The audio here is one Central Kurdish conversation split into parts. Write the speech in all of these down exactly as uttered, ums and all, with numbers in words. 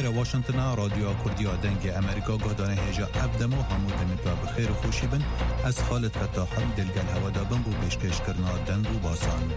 بخیر واشنطن رادیو کردی آدنگ امریکا گادانه هجا ابدمو همو دمیتوا بخیر خوشی بن از خالد فتاحم دلگل هوا دابن بو بشکش کرنا دن رو باسان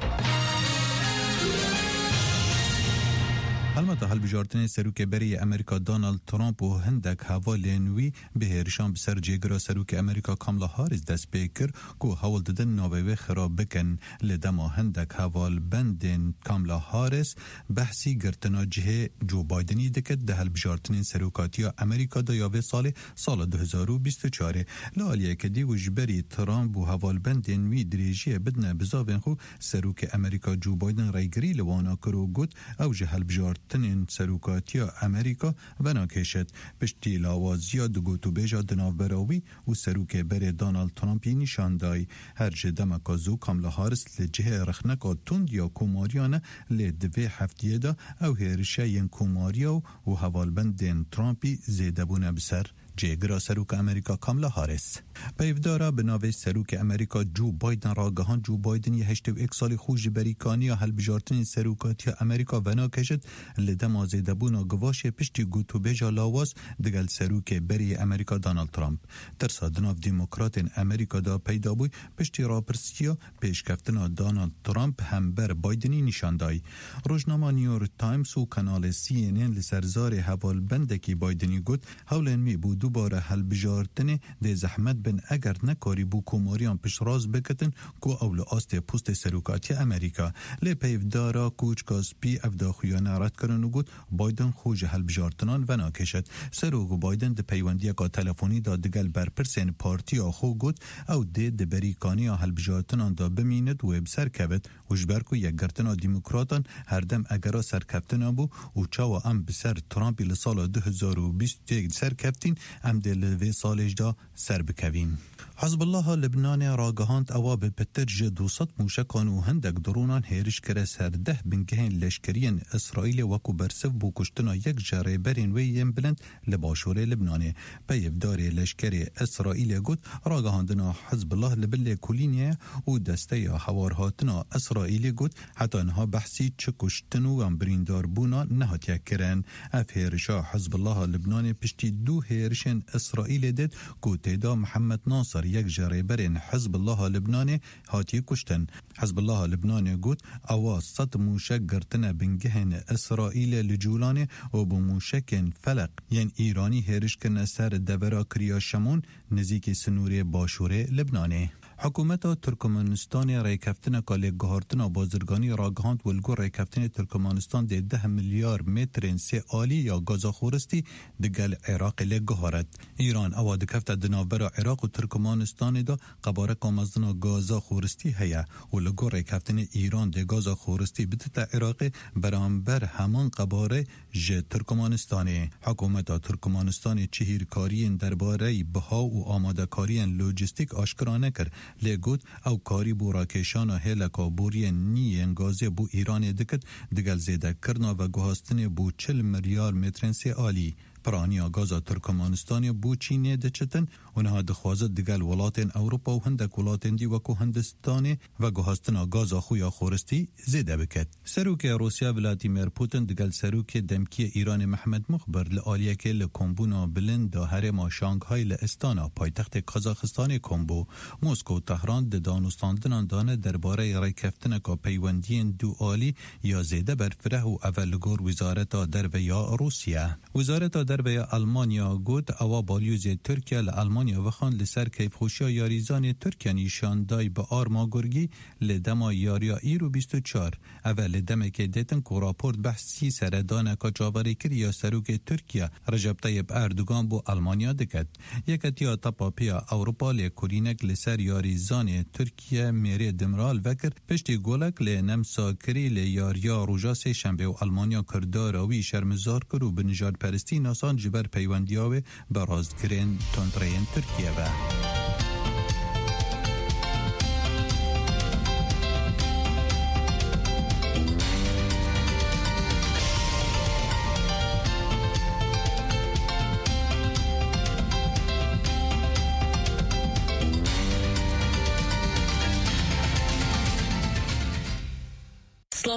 البته هل بجارتن سروک بری امریکا دونالد ترامپ و هندک حوالینوی به هرشان بسر جیگرا سروک امریکا کاملا هاریس دست بیکر کو حوال دادن نوبه خراب بکن لدما هندک حوال بندن کاملا هاریس بحثی گرتنا جه جو بایدنی دکت ده هل بجارتن سروکاتیا امریکا دا یاوه سال سال دو هزار و بیست و چهار لالیه که دی وجبری ترامپ و حوال بندن وی دریجی بدن بزاوین خو سروک امریکا جو بایدن رایگری لوانا کرو گود او جه هل بجارت تنین سروکاتیا امریکا و ناکشت پشتی لاوازیا دو گوتو بیجا دناو براوی و سروک بر دانالد ترامپی نشان دای هر جدم کازو کاملا هارس لجه رخنکا تند یا کوماریانه لدوی هفتیه دا او هرشه ین کوماریا و حوالبندین ترامپی زیده بونه بسر جیگرا سروک امریکا کاملا هاریس پیفدارا به ناوی سروک امریکا جو بایدن را گهان جو بایدن یه هشت و ایک سال خوش بریکانی یا حل بجارتن سروکاتی امریکا و ناکشد لدم آزیده بونا گواش پشتی گوتو بیجا لاواز دگل سروک بری امریکا دانالد ترامپ ترسا دناف دیموکراتین امریکا دا پیدا بوی پشتی راپرسیا پیشکفتنا دانالد ترامپ هم بر بایدنی نشان دای روزنامه نیویورک تایمز و کانال سی ان ان لسرزار حوال بندکی بایدنی گوت هولن می بود دوباره حل بجارتنه ده زحمت بن اگر نکاری بو کوماریان پیش راز بکتن کو اول آست پوست سروکاتی امریکا لی پیفدارا کوچ کاسپی افداخویانه رد کرن و گود بایدن خوش حل بجارتنان و ناکشد سروک بایدن ده پیوندی که تلفونی دا دگل برپرسین پارتی آخو گود او ده ده بریکانی حل بجارتنان دا بمیند و بسر کبت وشبرکو یک گرتنا دیموکراتان هر دم اگرا سرکفتنا بو و چاوا ام بسر ترامپی لسال دو هزار و بیست و یک سرکفتین ام دل وی سالش دا سر بکوین. حزب الله لبنان راگهاند اواب پتر جه دوصد موشکان و هندک درونان هیرش کره سر ده بنگهین لشکرین اسرائیل وکو برسف بو کشتنا یک جره برین وی یم بلند لباشور لبنانه پیفدار لشکر اسرائیل گود راگهاندنا حزب الله لبل کلینیه و دسته حوارهاتنا اسرائیل گود حتی انها بحثی چه کشتنو و بریندار بونا نهات یک کرن اف هیرشا حزب الله لبنان پشتی دو هیرشن اسرائیل دید کو تیدا محمد ناصر یک جریبرین حزب الله لبنان هاتی کشتن حزب الله لبنان گوت اواز صد موشک گرتن بنگهن اسرائیل لجولان و بموشکن فلق ین ایرانی هرش کن سر دورا کریا شمون نزیک سنوری باشوره لبنانه حکومت ترکمنستان ریکفتن کالی گهارتن بازرگانی راگهاند ولگو ریکفتن ترکمنستان ده ده میلیارد متر سی آلی یا گازا خورستی دگل عراق لگهارد ایران اواد کفت دنابر عراق و ترکمنستان دا قباره کامزدنا گازا خورستی هیا ولگو ریکفتن ایران ده گازا خورستی بدت عراق برانبر همان قباره ج ترکمنستانی حکومت ترکمنستان چهیرکاری درباره بها و آماده کاری لوجستیک آشکرانه کرد لگود او کاری بو راکشان و هلکا بوری نی انگازه بو ایران دکت دگل زیده کرنا و گوهستن بو چل میلیارد متر سی آلی پرانی آگازا ترکمانستانی بو چینه دچتن اونها دخوازد دگل ولاتین اوروپا و هندک ولاتین دی وکو هندستانی و گوهستن آگازا خویا خورستی زیده بکد. سروک روسیا ولادیمیر پوتین دگل سروک دمکی ایران محمد مخبر لآلیه که لکمبونا بلند دا هرما شانگهای لستانا پایتخت کازاخستان کمبو موسکو تهران د دانستاندنان دانه درباره ریکفتن که پیوندین دو آلی یا زیده برفره و اولگور وزارت در یا روسیه وزارت در به آلمانیا گود اوا بالیوز ترکیه لآلمانیا وخان لسر کیف خوشیا یاریزان ترکیه نشان دای به آرما گرگی لدما یاریا ایرو بیست و چهار اول دمه که دیتن که راپورت بحثی سردانه که جاوری کر یا سروک ترکیه رجب طیب اردوگان بو آلمانیا دکد یکتیا تپاپیا اوروپا لکورینک لسر یاریزان ترکیه میری دمرال وکر پشتی گولک لنمسا کری لیاریا روژاس شنبه و آلمانیا کرداراوی شرمزار کرو به نجات پرستی ناسان جبر پیوندیاوه برازگرین تندرین ترکیه با.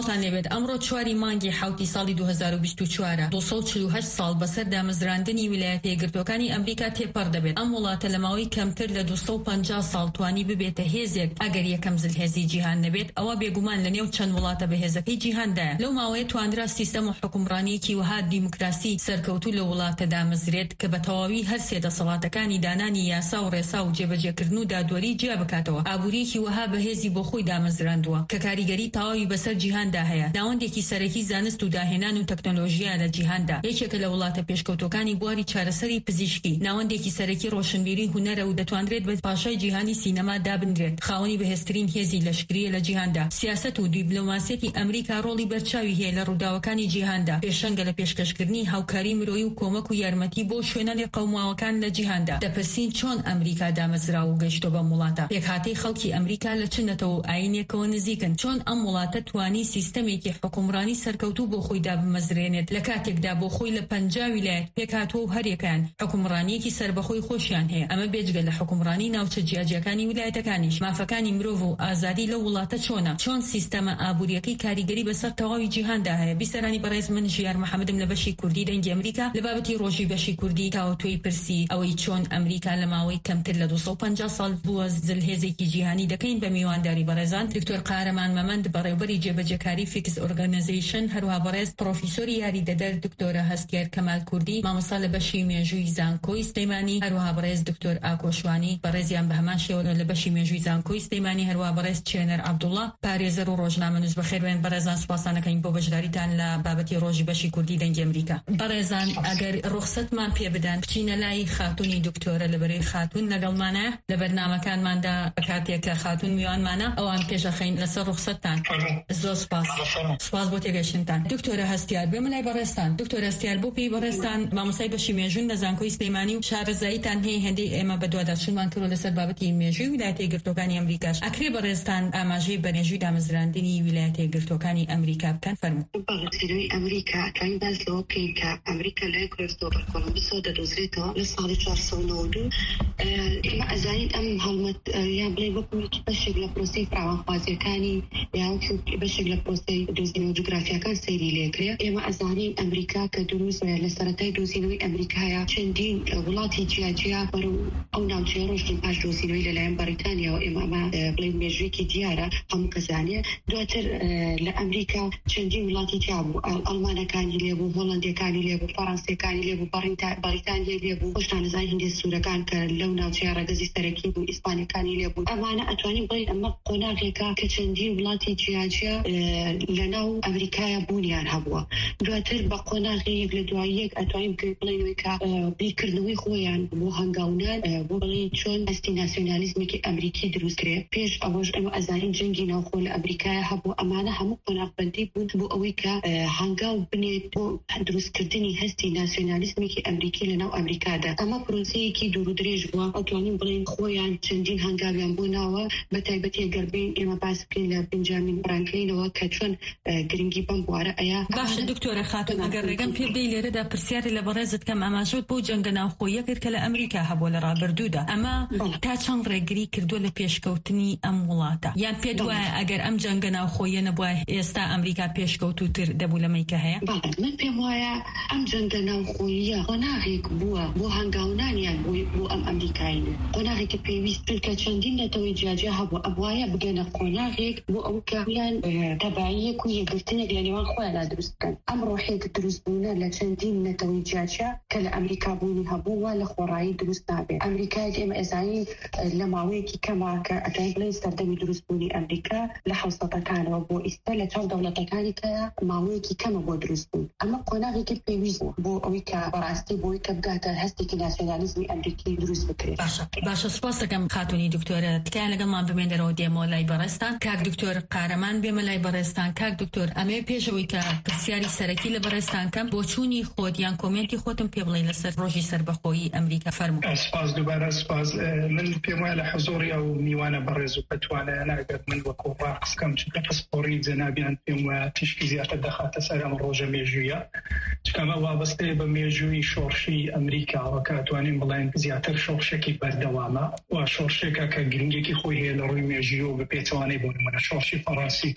سلااوان لێبێت ئەمڕۆ چواری مانگی حوتی ساڵی دو هەزار و بیست و چوار دووسەد و چل و هەشت ساڵ بەسەر دامەزراندنی ویلایەتە یەکگرتوەکانی ئەمریکا تێپەڕ دەبێت. ئەم وڵاتە لە ماوەی کەمتر لە دووسەد و پەنجا ساڵ توانی ببێتە هێزێک ئەگەر یەکەم زلهێزی جیهان نەبێت. ئەوە بێگومان لە نێو چەند وڵاتە بەهێزەکەی جیهاندایە. لەو ماوەیە توانرا سیستەم و حکومڕانیەکی وها دیموکراسی سەرکەوتوو لە وڵاتە دامەزرێت کە بە تەواوی هەر سێ دەسەڵاتەکانی دانانی یاسا و ڕێسا و جێبەجێکردن و دادوەری جیا بکاتەوە. ئابووریەکی وها بەهێزی بۆ خۆی دامەزراندووە کە کاریگەری تەواوی بەسەر جیهاندا هەیە. ناوەندێکی سەرەکی زانست و داهێنان و تەکنۆلۆژیا لە جیهاندا یەکێکە لە وڵاتە پێشکەوتەکانی بواری چارەسەری پزیشکی. ناوەندێکی سەرەکی ڕۆشنبیری هونەرە و دەتوانرێت بە پاشای جیهانی سینەما دابنرێت. خاوەنی بەهێزترین هێزی لەشکریە لە جیهاندا. سیاسەت و دیپلۆماسیەتی ئەمریکا ڕۆڵی بەرچاوی هەیە لە ڕووداوەکانی جیهاندا. پێشەنگە لە پێشکەشکردنی هاوکاری مرۆیی و کۆمەک و یارمەتی بۆ شوێنەری قەوماوەکان لە جیهاندا. دەپرسین چۆن ئەمریکا دامەزرا و گەیشتۆ بە وڵاتە. پێکهاتەی خەڵکی ئەمریکا لە چنەتەوە و ئاینێکەوە نزیکن. چۆن ئەم وڵاتە توانی سیستەمێکی حکومڕانی سەرکەوتوو بۆ خۆی دابمەزرێنێت لە کاتێکدا بۆ خۆی لە پەنجا ویلایەت پێکهاتووە و هەرێکان حکومڕانیەکی سربەخۆی خۆشیان هەیە. ئەمە بێجگە لە حکومڕانی ناوچە جیاجیەکانی ویلایەتەکانیش. مافەکانی مرۆڤ و ئازادی لە وڵاتە چۆنە؟ چۆن سیستەمە ئابوووریەکەی کاریگەری بەسەر تەواوی جیهاندا هەیە؟ بیسەرانی بەڕێز من ژیار محەممەدم لە بەشی کوردی دەنگی ئەمریکا لە بابەتی ڕۆژی بەشی کوردی تاوەتۆی پرسی ئەوەی چۆن ئەمریکا لە ماوەی کەمتر لە دووسەد و پەنجا ساڵ بووە زلهێزێکی جیهانی دەکەین بە میوانداری بەڕێزان دکتۆر قارەمان مەمەند بەڕێوەبەری جێبەجێکاری فیکس ئۆرگانایزیشن، هەروەها بەڕێز پرۆفیسۆری یاریدەدەر دکتۆرە هەستیار کەمال کوردی، مامۆستا لە بەشی مێژووی زانکۆی سلەیمانی، هەروەها بەڕێز دکتۆر ئاکۆشوانی بەڕێزیان بە هەمان شێوە لە بەشی مێژووی زانکۆی سلەیمانی، هەروەها بەڕێز چێنەر عەبدوڵڵا پارێزەر و ڕۆژنامەنووس. بەخێربێن بەڕێزان، سوپاسانەکەین بۆ بەشداریتان لە بابەتی ڕۆژی بەشی کوردی دەنگی ئەمریکا. بەڕێزان، ئەگەر ڕوخسەتمان پێ بدەن بچینە لای خاتوونی دکتۆرە لەبەرەی خاتوون لەگەڵمانە لە بەرنامەکانماندا کاتێک کە خاتوون میوانمانە ئەوان پێشەخەین لەسەر ڕوخسەتتان. زۆر سپاس. سپاس بۆ تێگەیشتنتان. دکتۆرە هەستیار، بێمە لای بەڕێستان. دکتۆر هەستیار، بۆ پێی بەڕێستان مامۆستای بەشی مێژوون لە زانکۆی سلەیمانی و شارەزاییتان هەیە هەندێک ئێمە بەدواداچوونمان کردووە لەسەر بابەتی مێژووی ویلایەتە یەکگرتوەکانی ئەمریکاش. ئەکرێ بەڕێستان ئاماژەی بەنێژووی دامەزراندنی ویلایەتە یەکگرتوەکانی ئەمریکا بکەن؟ فەرموو. بەڕێزگریەوەی ئەمریکا ئەتوانین باس لەوە بکەین کە ئەمریکا لای کریستۆفەر کۆلۆمبسەوە دەدۆزرێتەوە لە ساڵی چوارسەد و نۆ و دوو. ئێمە ئەزانین ئەم هەڵمەت یان بڵێ وەکو بەشێک لە پرۆسەی فراوانخوازیەکانی یان بەشێک لە پرۆسەی دۆزینەوە جوگرافیەکان سەیری لێکرێت. ئێمە ئەزانین ئەمریکا کە دروست لە سەرەتای دۆزینەوەی ئەمریکایە چەندین وڵاتی جیاجیا بەرەو ئەو ناوچەیە ڕۆشتن پاش دۆزینەوەی لەلایەن بەریتانیا و ئێمە ئەمە بڵێ مێژوویەکی دیارە هەموو کەسانیە. دواتر لە ئەمریکا چەندین وڵاتی تیا بوو، ئەڵمانەکانی لێبوو، هۆڵەندیەکانی لێبوو، فەڕەنسیەکانی لێبوو، بەریتانیا لێبوو، خۆشتانەزان هیندی سوورەکان کە لەو ناوچەیە ڕەگەزی سەرەکی بوو، ئیسپانیەکانی لێبوو. ئەمانە ئەتوانین بڵێن ئەمە قۆناغێکە کە چەندین وڵاتی جیاجیا لەناو ئەمریکایە بوونیان هەبووە. دواتر بە قۆناغێک لە دوای یەک ئەتوانین بڵێنەوەی کە بیرکردنەوەی خۆیان بۆ هەنگاونان بۆ بڵێن چۆن هەستی ناسیۆنالیزمێکی ئەمریکی دروست کرێت. پێش ئەوەش ئێمە ئەزانین جەنگی ناوخۆ لە ئەمریکایە هەبوو. ئەمانە هەموو قۆناغبەندی بوون بۆ ئەوەی کە هەنگاو بنێت بۆ دروستکردنی هەستی ناسیۆنالیزمێکی ئەمریکی لەناو ئەمریکادا. ئەمە پرۆسەیەکی دوور و درێژ بووە. ئەتوانین بڵێن خۆیان چەندین هەنگاویان بۆ ناوە، بە تایبەتی گەربین ئێمە باس بکەین لە بنجامین فرانکلینەوە کە چۆن گرنگی بەم بوارە ئەیە. باشە دکتۆرە خاتون، ئەگەر ڕێگەم پێ بدەی لێرەدا پرسیاری لە بەڕێزت کەم ئاماژەوت بۆ جەنگە ناوخۆیە کرد کە لە ئەمریکا هەبووە لە ڕابردوودا. ئەمە تا چەند ڕێگری کردووە لە پێشکەوتنی ئەم وڵاتە؟ یان پێت وایە ئەگەر ئەم جەنگە ناوخۆیە نەبووە ئێستا ئەمریکا پێشکەوتووتر دەبوو لەمەی کە هەیە؟ من پێم وایە ئەم جەنگە ناوخۆیە قۆناغێک بووە بۆ هەنگاونانیان بۆ ئەم ئەمریکاین، قۆناغێکی پێویست کە چەندین نەتەوەی جیاجیا هەبوو. ئەبوایە بگەنە قۆناغێک بۆ ئەو کە یان تەباییەک و یەکگرتنێک لە نێوان خۆیاندا دروست بکەن. ئەم ڕۆحێک دروست بوونە لە چەندین نەتەوەی جیاجیا کە لە ئەمریکا بوونی هەبووە لە خۆڕایی دروست نابێت. ئەمریکای ئێمە ئێزانین لە ماوەیەکی کەما کە ئەتوانین بڵێن سەردەمی دروستبوونی ئەمریکا لە حوسەتەکانەوە بۆ ئیستا لە چاو دەوڵەتەکانی کە ماوەیەکی کەمە بۆ دروست بوون. ئەمە قۆناغێکی پێویست بۆ ئەوەی کە بەڕاستی بۆی کە بگاتە هەستێکی ناسیۆنالیزمی ئەمریکی دروست بکرێت. باشە باشە سپاس دەکەم خاتوونی دکتۆرە. تکایە لەگەڵمان بمێنەرەوە دێمەوە لای بەڕێستان. کاک دکتۆر قارەمان بێمە لای بەڕێستان. کاک دکتۆر، ئەمێ پێشەوەی کە پرسیاری سەرەکی لە بەڕێستان کەم بۆ چوونی خۆت یان کۆمنتی خۆتم پێ بڵێ لەسەر ڕۆژی سەربەخۆیی ئەمریکا. فەرموو. سپاس دووبارە سپاس. من پێم وایە لە حزۆری ئەو میوانە بەڕێز و پەتوانە ناگەر من وەکو ڕاقس بکەم چونکە پسپۆڕی جەنابیان پێم وایە تیشکی زیاتر دەخاتە سەر ئەم ڕۆژە مێژوویە، چکەمە وابەستەیە بە مێژووی شۆڕشی ئەمریکاوە کە ئەتوانین بڵێن زیاتر شۆڕشێکی بەردەوامە و شۆڕشێکە کە گرنگێکی خۆی هەیە لە ڕووی مێژووی و بە پێچەوانەی بۆ نمونە شۆڕشی فەڕەنسی کە دوای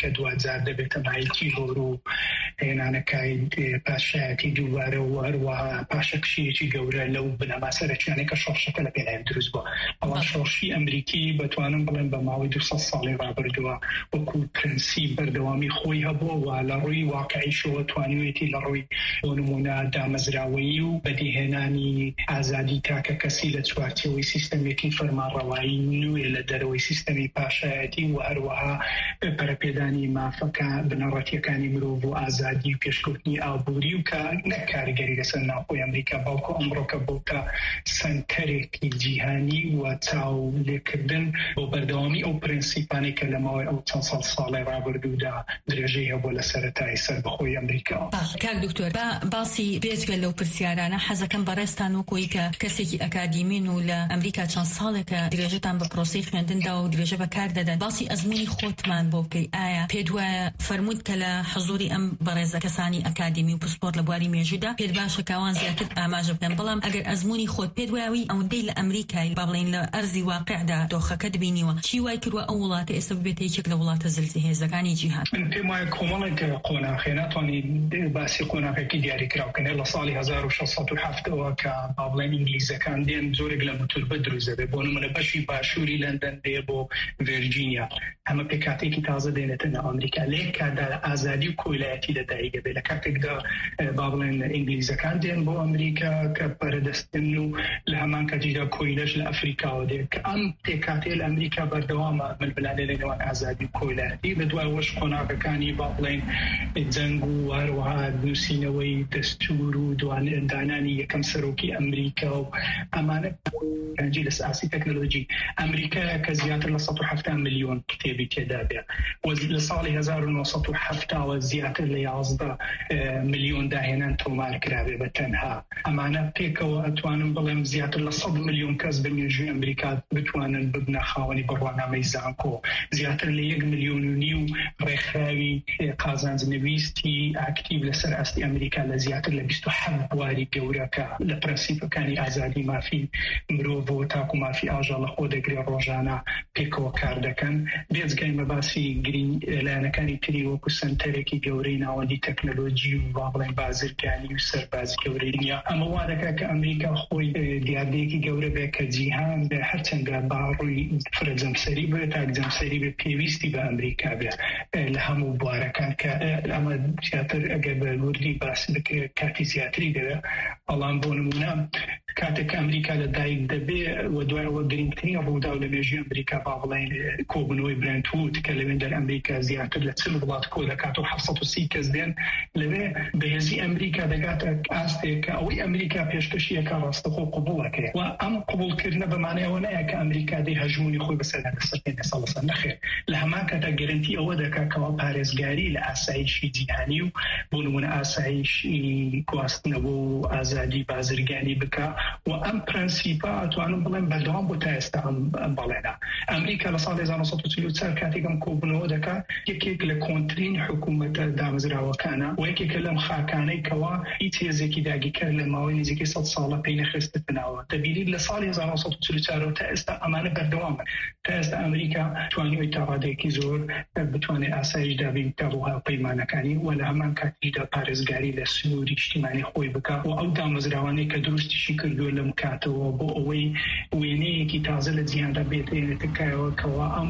جار دەبێتە مایەتی هۆر و هێنانەکەی پاشایەتی دووبارە و هەروەها پاشەکشیەکی گەورە لەو بنەما سەرەکیانەی کە شۆڕشەکە لە پێلایەن دروست بووە. ئەوە شۆڕشی ئەمریکی بەتوانم بڵێن بە ماوەی دووسەد ساڵی ڕابردووە وەکو پرەنسیپ بەردەوامی خۆی هەبووە و لە ڕووی واقعیشەوە توانیوێتی لە ڕووی بۆ نمونە دامەزراوەیی و بەدیهێنانی ئازادی تاکە کەسی لە چوارچێوەی سیستەمێکی فەرمانڕەوایی نوێ لە دەرەوەی سیستەمی پاشایەتی و هەروەها پەرەپێدانی مافەکە بنەڕەتیەکانی مرۆڤ و ئازادی و پێشکەوتنی ئابووری و کە نەک کاریگەری لەسەر ناوخۆی ئەمریکا بەڵکو ئەمڕۆکە بۆتە سەنتەرێکی جیهانی و چاو لێکردن بۆ بەردەوامی ئەو پرەنسیپانەی کە لە ماوەی ئەو چەند سەد ساڵی ڕابردوودا درێژەی هەبووە لە سەرەتای سەربەخۆی ئەمریکا. کاک دکتۆر باسی بێجگە لەو پرسیارانە حەزەکەم بەڕێستان وەکۆی کە کەسێکی ئەکادیمین و لە ئەمریکا چەند ساڵێکە درێژەتان بە پرۆسەی خوێندندا و درێژە بەکار دەدەن باسی ئەزموونی خۆتمان بۆ بکەی ئایا پێت وایە فەرمووت کە لە حضوری ئەم بەڕێزە کەسانی ئەکادیمی و پسپۆرت لە بواری مێژوودا پێت باشە کاوان زیاتر ئاماژە بکەن بەڵام ئەگەر ئەزموونی خۆت پێت وایەوی ئەوەندەی لە ئەمریکای با بڵێن لە ئەرزی واقعدا دۆخەکە دبینیوە چی وای کردووە ئەو وڵاتە ئێستا ببێتە یەکێک لە وڵاتە زلزی هێزەکانی جیهان؟ من پێم وایە کۆمەڵێک قۆناغی ناتوانانی باسی قۆناغێکی دیاریکراوکەن لە ساڵی هەزار و شەشسەد و هەفتەوە کە با بڵێن ئینگلیزەکان دێن زۆرێک لە موتوربە دروست دەبێت بۆ نمونە بەشی باشووری لەندەن دێ بۆ ڤێرجینیا ئەمە پێکاتێکی تازە دێنێتە ناو ئەمریکا لێ کادا ئازادی و کۆیلایەتی لەدایک دەبێت لە کاتێکدا با بڵێن ئینگلیزەکان دێن بۆ ئەمریکا کە پەرەدەستن و لە هەمان کاتیدا کۆیلەش لە ئەفریقاوە دێت کە ئەم پێکاتێ لە ئەمریکا بەردەوامە ململانێ لەنێوان ئازادی و کۆیلایەتی بە دوای وەش قۆناغەکانی با بڵێن جەنگ و هەروەها نووسینەوەی دەستور و دانانی یەکەم سەرۆکی ئەمریکا و ئەمانە گەنجی لە ئاسی تەکنۆلۆژی ئەمریکا کە زیاتر لە سەد و هەفتاد میلیۆن کتێبی تێدا بێت و لە ساڵی هەزار و نۆسەد و هەفتاوە زیاتر لە یازدە میلیۆن داهێنان تۆمار کرابێ بە تەنها ئەمانە پێکەوە ئەتوانم بڵێم زیاتر لە سەد میلیۆن کەس بە مێژووی ئەمریکا بتوانن ببنە خاوەنی بڕوانامەی زانکۆ زیاتر لە یەک میلیۆن و نیو ڕێکخراوی قازانجنەویستی ئاکتیو لەسەر ئاستی ئەمریکا لە زیاتر لە بیست و حەوت بواری گەورەکە لە پرەنسیپەکانی ئازادی مافی مرۆڤ و تاکو مافی ئاژەڵە خۆ دەگرێت ڕۆژانە پێکەوە کار دەکەن بێجگەی مەباسی گرین لایەنەکانی تری وەکو سنتەرێکی گەورەی ناوەندی تەکنۆلۆژی و با بڵێن بازرگانی و سەربازی گەورەی دنیا ئەمە وا دەکات کە ئەمریکا خۆی دیاردەیەکی گەورە بێت کە جیهان بە هەرچەندە باڕووی فرەجەمسەری بێت تاکجەمسەری بێت پێویستی بە ئەمریکا بێت لە هەموو بوارەکان کە ئەمە زیاتر ئەگەر بە وردی باسی بکرێت کاتی زیاتری دەوێت بەڵام بۆ نمونە کاتێک ئەمریکا لە دایک دەبێت و دوایەوە گرنگترین ڕوودا و لە مێژووی ئەمریکا با بڵێن کۆبنەوەی برنتوود کە لەوێن دەر ئەمریکا زیاتر لە چل وڵات کۆ دەکات و حەوت سەد و سی کەس دێن لەوێ بەهێزی ئەمریکا دەگاتە ئاستێک کە ئەوەی ئەمریکا پێشکەشیەکە ڕاستەخۆ قبوڵەکەی و ئەم قبولکردنە بەمانەیەوە نایە کە ئەمریکا دەی هەژمونی خۆی بەسەر دەسەکەێنە سەڵسەر نەخێر لە هەمان کاتا گەرنتی ئەوە دەکات کەەوە پارێزگاری لە ئاسایشی جیهانی و بۆ نمونە ئاسایشی گواستنەوە و ئازادی بازرگانی بکە و ئەم پرەنسیپە ئەتوانم بڵێن بەردەوام بۆ تا ئێستا ئەم بەڵێنە ئەمریکا لە ساڵی هەزار و نۆ سەد و چل و چوار کاتێکم کۆبوونەوە دەکات یەکێک لە کۆنترین حکوومەتە دامەزراوەکانە و یەکێکە لەم خاکانەی کەوا هیچ هێزێکی داگیرکەر لە ماوەی نزیکەی سەد ساڵە پێی نەخست بناوە دەبینیت لە ساڵی هەزار و نۆ سەد و چل و چوار تا ئێستا ئەمانە بەردەوامن تا ئێستا ئەمریکا توانیوی تا ڕادەیەکی زۆر بتوانێت ئاسایش دابین تا بۆ هاوپەیمانەکانی و لە هەمان کاتیدا پارێزگاری لە سنووری اجتیماعی خۆی بکات و ئەو دامەزراوانەی کە دروستیشی کردووە لەم کاتەوە بۆ ئەوەی وێنەیەکی تازە لە جیهاندا بێتێنێتەکایەوە کەوا ئەم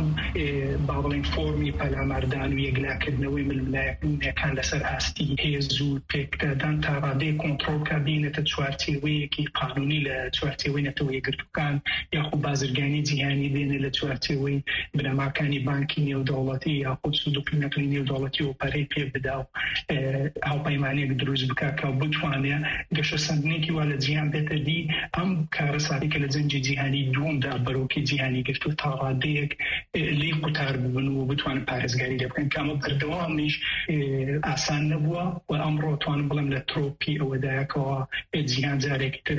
با بڵێن فۆرمی پەلاماردان و یەکلاکردنەوەی ململایەکان لەسەر ئاستی هێز و پێکدادان تا ڕادەیە کۆنتڕۆڵکە بینێتە چوارچێوەیەکی قانونی لە چوارچێوەی نەتەوە یەکگرتووەکان یاخود بازرگانی جیهانی بێنێت لە چوارچێوەی بنەماکانی بانکی نێودەوڵەتی یاخود سندوقی نەقلی نێودەوڵەتی و پەرەی پێ بدا و هاوپەیمانێک دروست بکات کە بتوانێت گەشە سەندنێکی وا لە جیهان بێتە دی ئەم کارە سادی کە لە جەنگی جیهانی دووەمدا بەرۆکی جیهانی گرتو تا ڕادەیەک لی قوتار ببن و بتوانن پارێزگاری لێ بکەن کە ئەمە بەردەوامیش ئاسان نەبووە و ئەمڕۆ توانم بڵێم لە ترۆپی ئەوەدایەکەوە جیهان جارێکی تر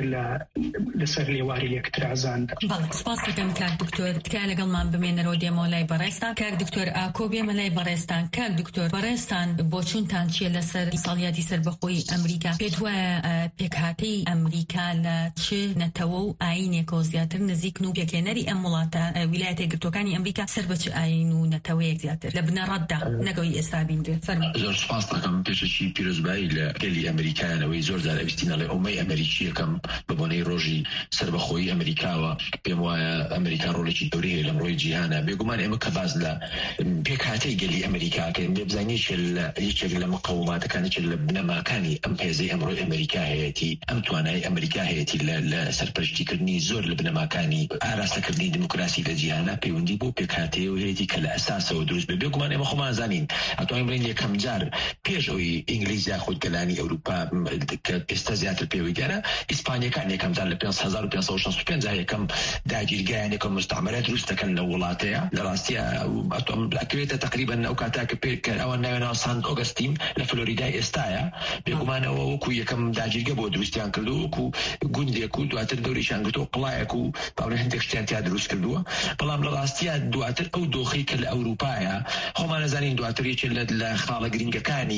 لەسەر لێواری یەکترازاندا. بەڵێ سپاس دەکەم کاک دکتۆر تکایە لەگەڵمان بمێنەرەوە دێمەوە لای بەڕێستان کاک دکتۆر ئاکۆ بێمە لای بەڕێستان کاک دکتۆر بەڕێستان بۆ چوونتان چیە لەسەر ساڵیادی سەربەخۆی ئەمریکا پێت وایە پێکهاتەی ئەمریکا لە بە چ نەتەوە و ئاینێکەوە زیاتر نزیکن و پێکێنەری ئەم وڵاتە ویلایەتە یەکگرتووەکانی ئەمریکا سەر بە چ ئاین و نەتەوەیەک زیاتر لە بنەڕەتدا نەگەوەی ئێستا بینرێت. زۆر سپاس دەکەم پێشەکی پیرۆزبایی لە گەلی ئەمریکایانەوەی زۆر جار ئەویستینەڵێ ئەومەی ئەمریکی یەکەم بە بۆنەی ڕۆژی سەربەخۆیی ئەمریکاوە پێم وایە ئەمریکا ڕۆڵێکی گەورەیە لەم ڕۆی جیهانە. بێگومان ئێمە کە باز لە پێکهاتەی گەلی ئەمریکاکەین بێ بزانین یەکێک لە مقاوماتەکانی لە بنەماکانی ئەم هێزەی ئەمڕۆی ئەمریکا هەیەی ئەم توانای ئەمریکا هەیەی لە سەرپەرشتیکردنی زۆر لە بنەماکانی ئاراستەکردنی دموکراسی لە جیهانە پەیوەندی بۆ پێکهاتەیە و هەیەی کە لە ئەساسەوە دروست بێ. بێگومان ئێمە خۆمان زانین ئەتوانین بڵین یەکەم جار پێش ئەوەی ئینگلیز یاخود گەلانی ئەوروپا کە ئێستا زیاتر پێوەیگەرە ئیسپانیەکان یەکەم جار لە پێنج هەزار و پێنج سەد و شەست و پێنج یەکەم داگیرگایان یەکەم مستعمرە دروست دەکەن لە وڵاتەیە. لە ڕاستیە ئەکەوێتە تقریبا ئەو کاتاکە پێ ئەوە ناوێنەوە سانت ئۆگەستین لە فلۆریدای ئێستاە. بێگومانەوە وەکو یەکەم داگیرگە بۆ دروستیان کردو وەکو گوندێک و دواتر دەوریشان گرتووە قڵایەک و باڵێ هەندێک شتیان تیا دروست کردووە. بەڵام لە ڕاستیە دواتر ئەو دۆخی کە لە ئەوروپایە خۆمان نەزانین دواتر یەکێک لە خاڵە گرنگەکانی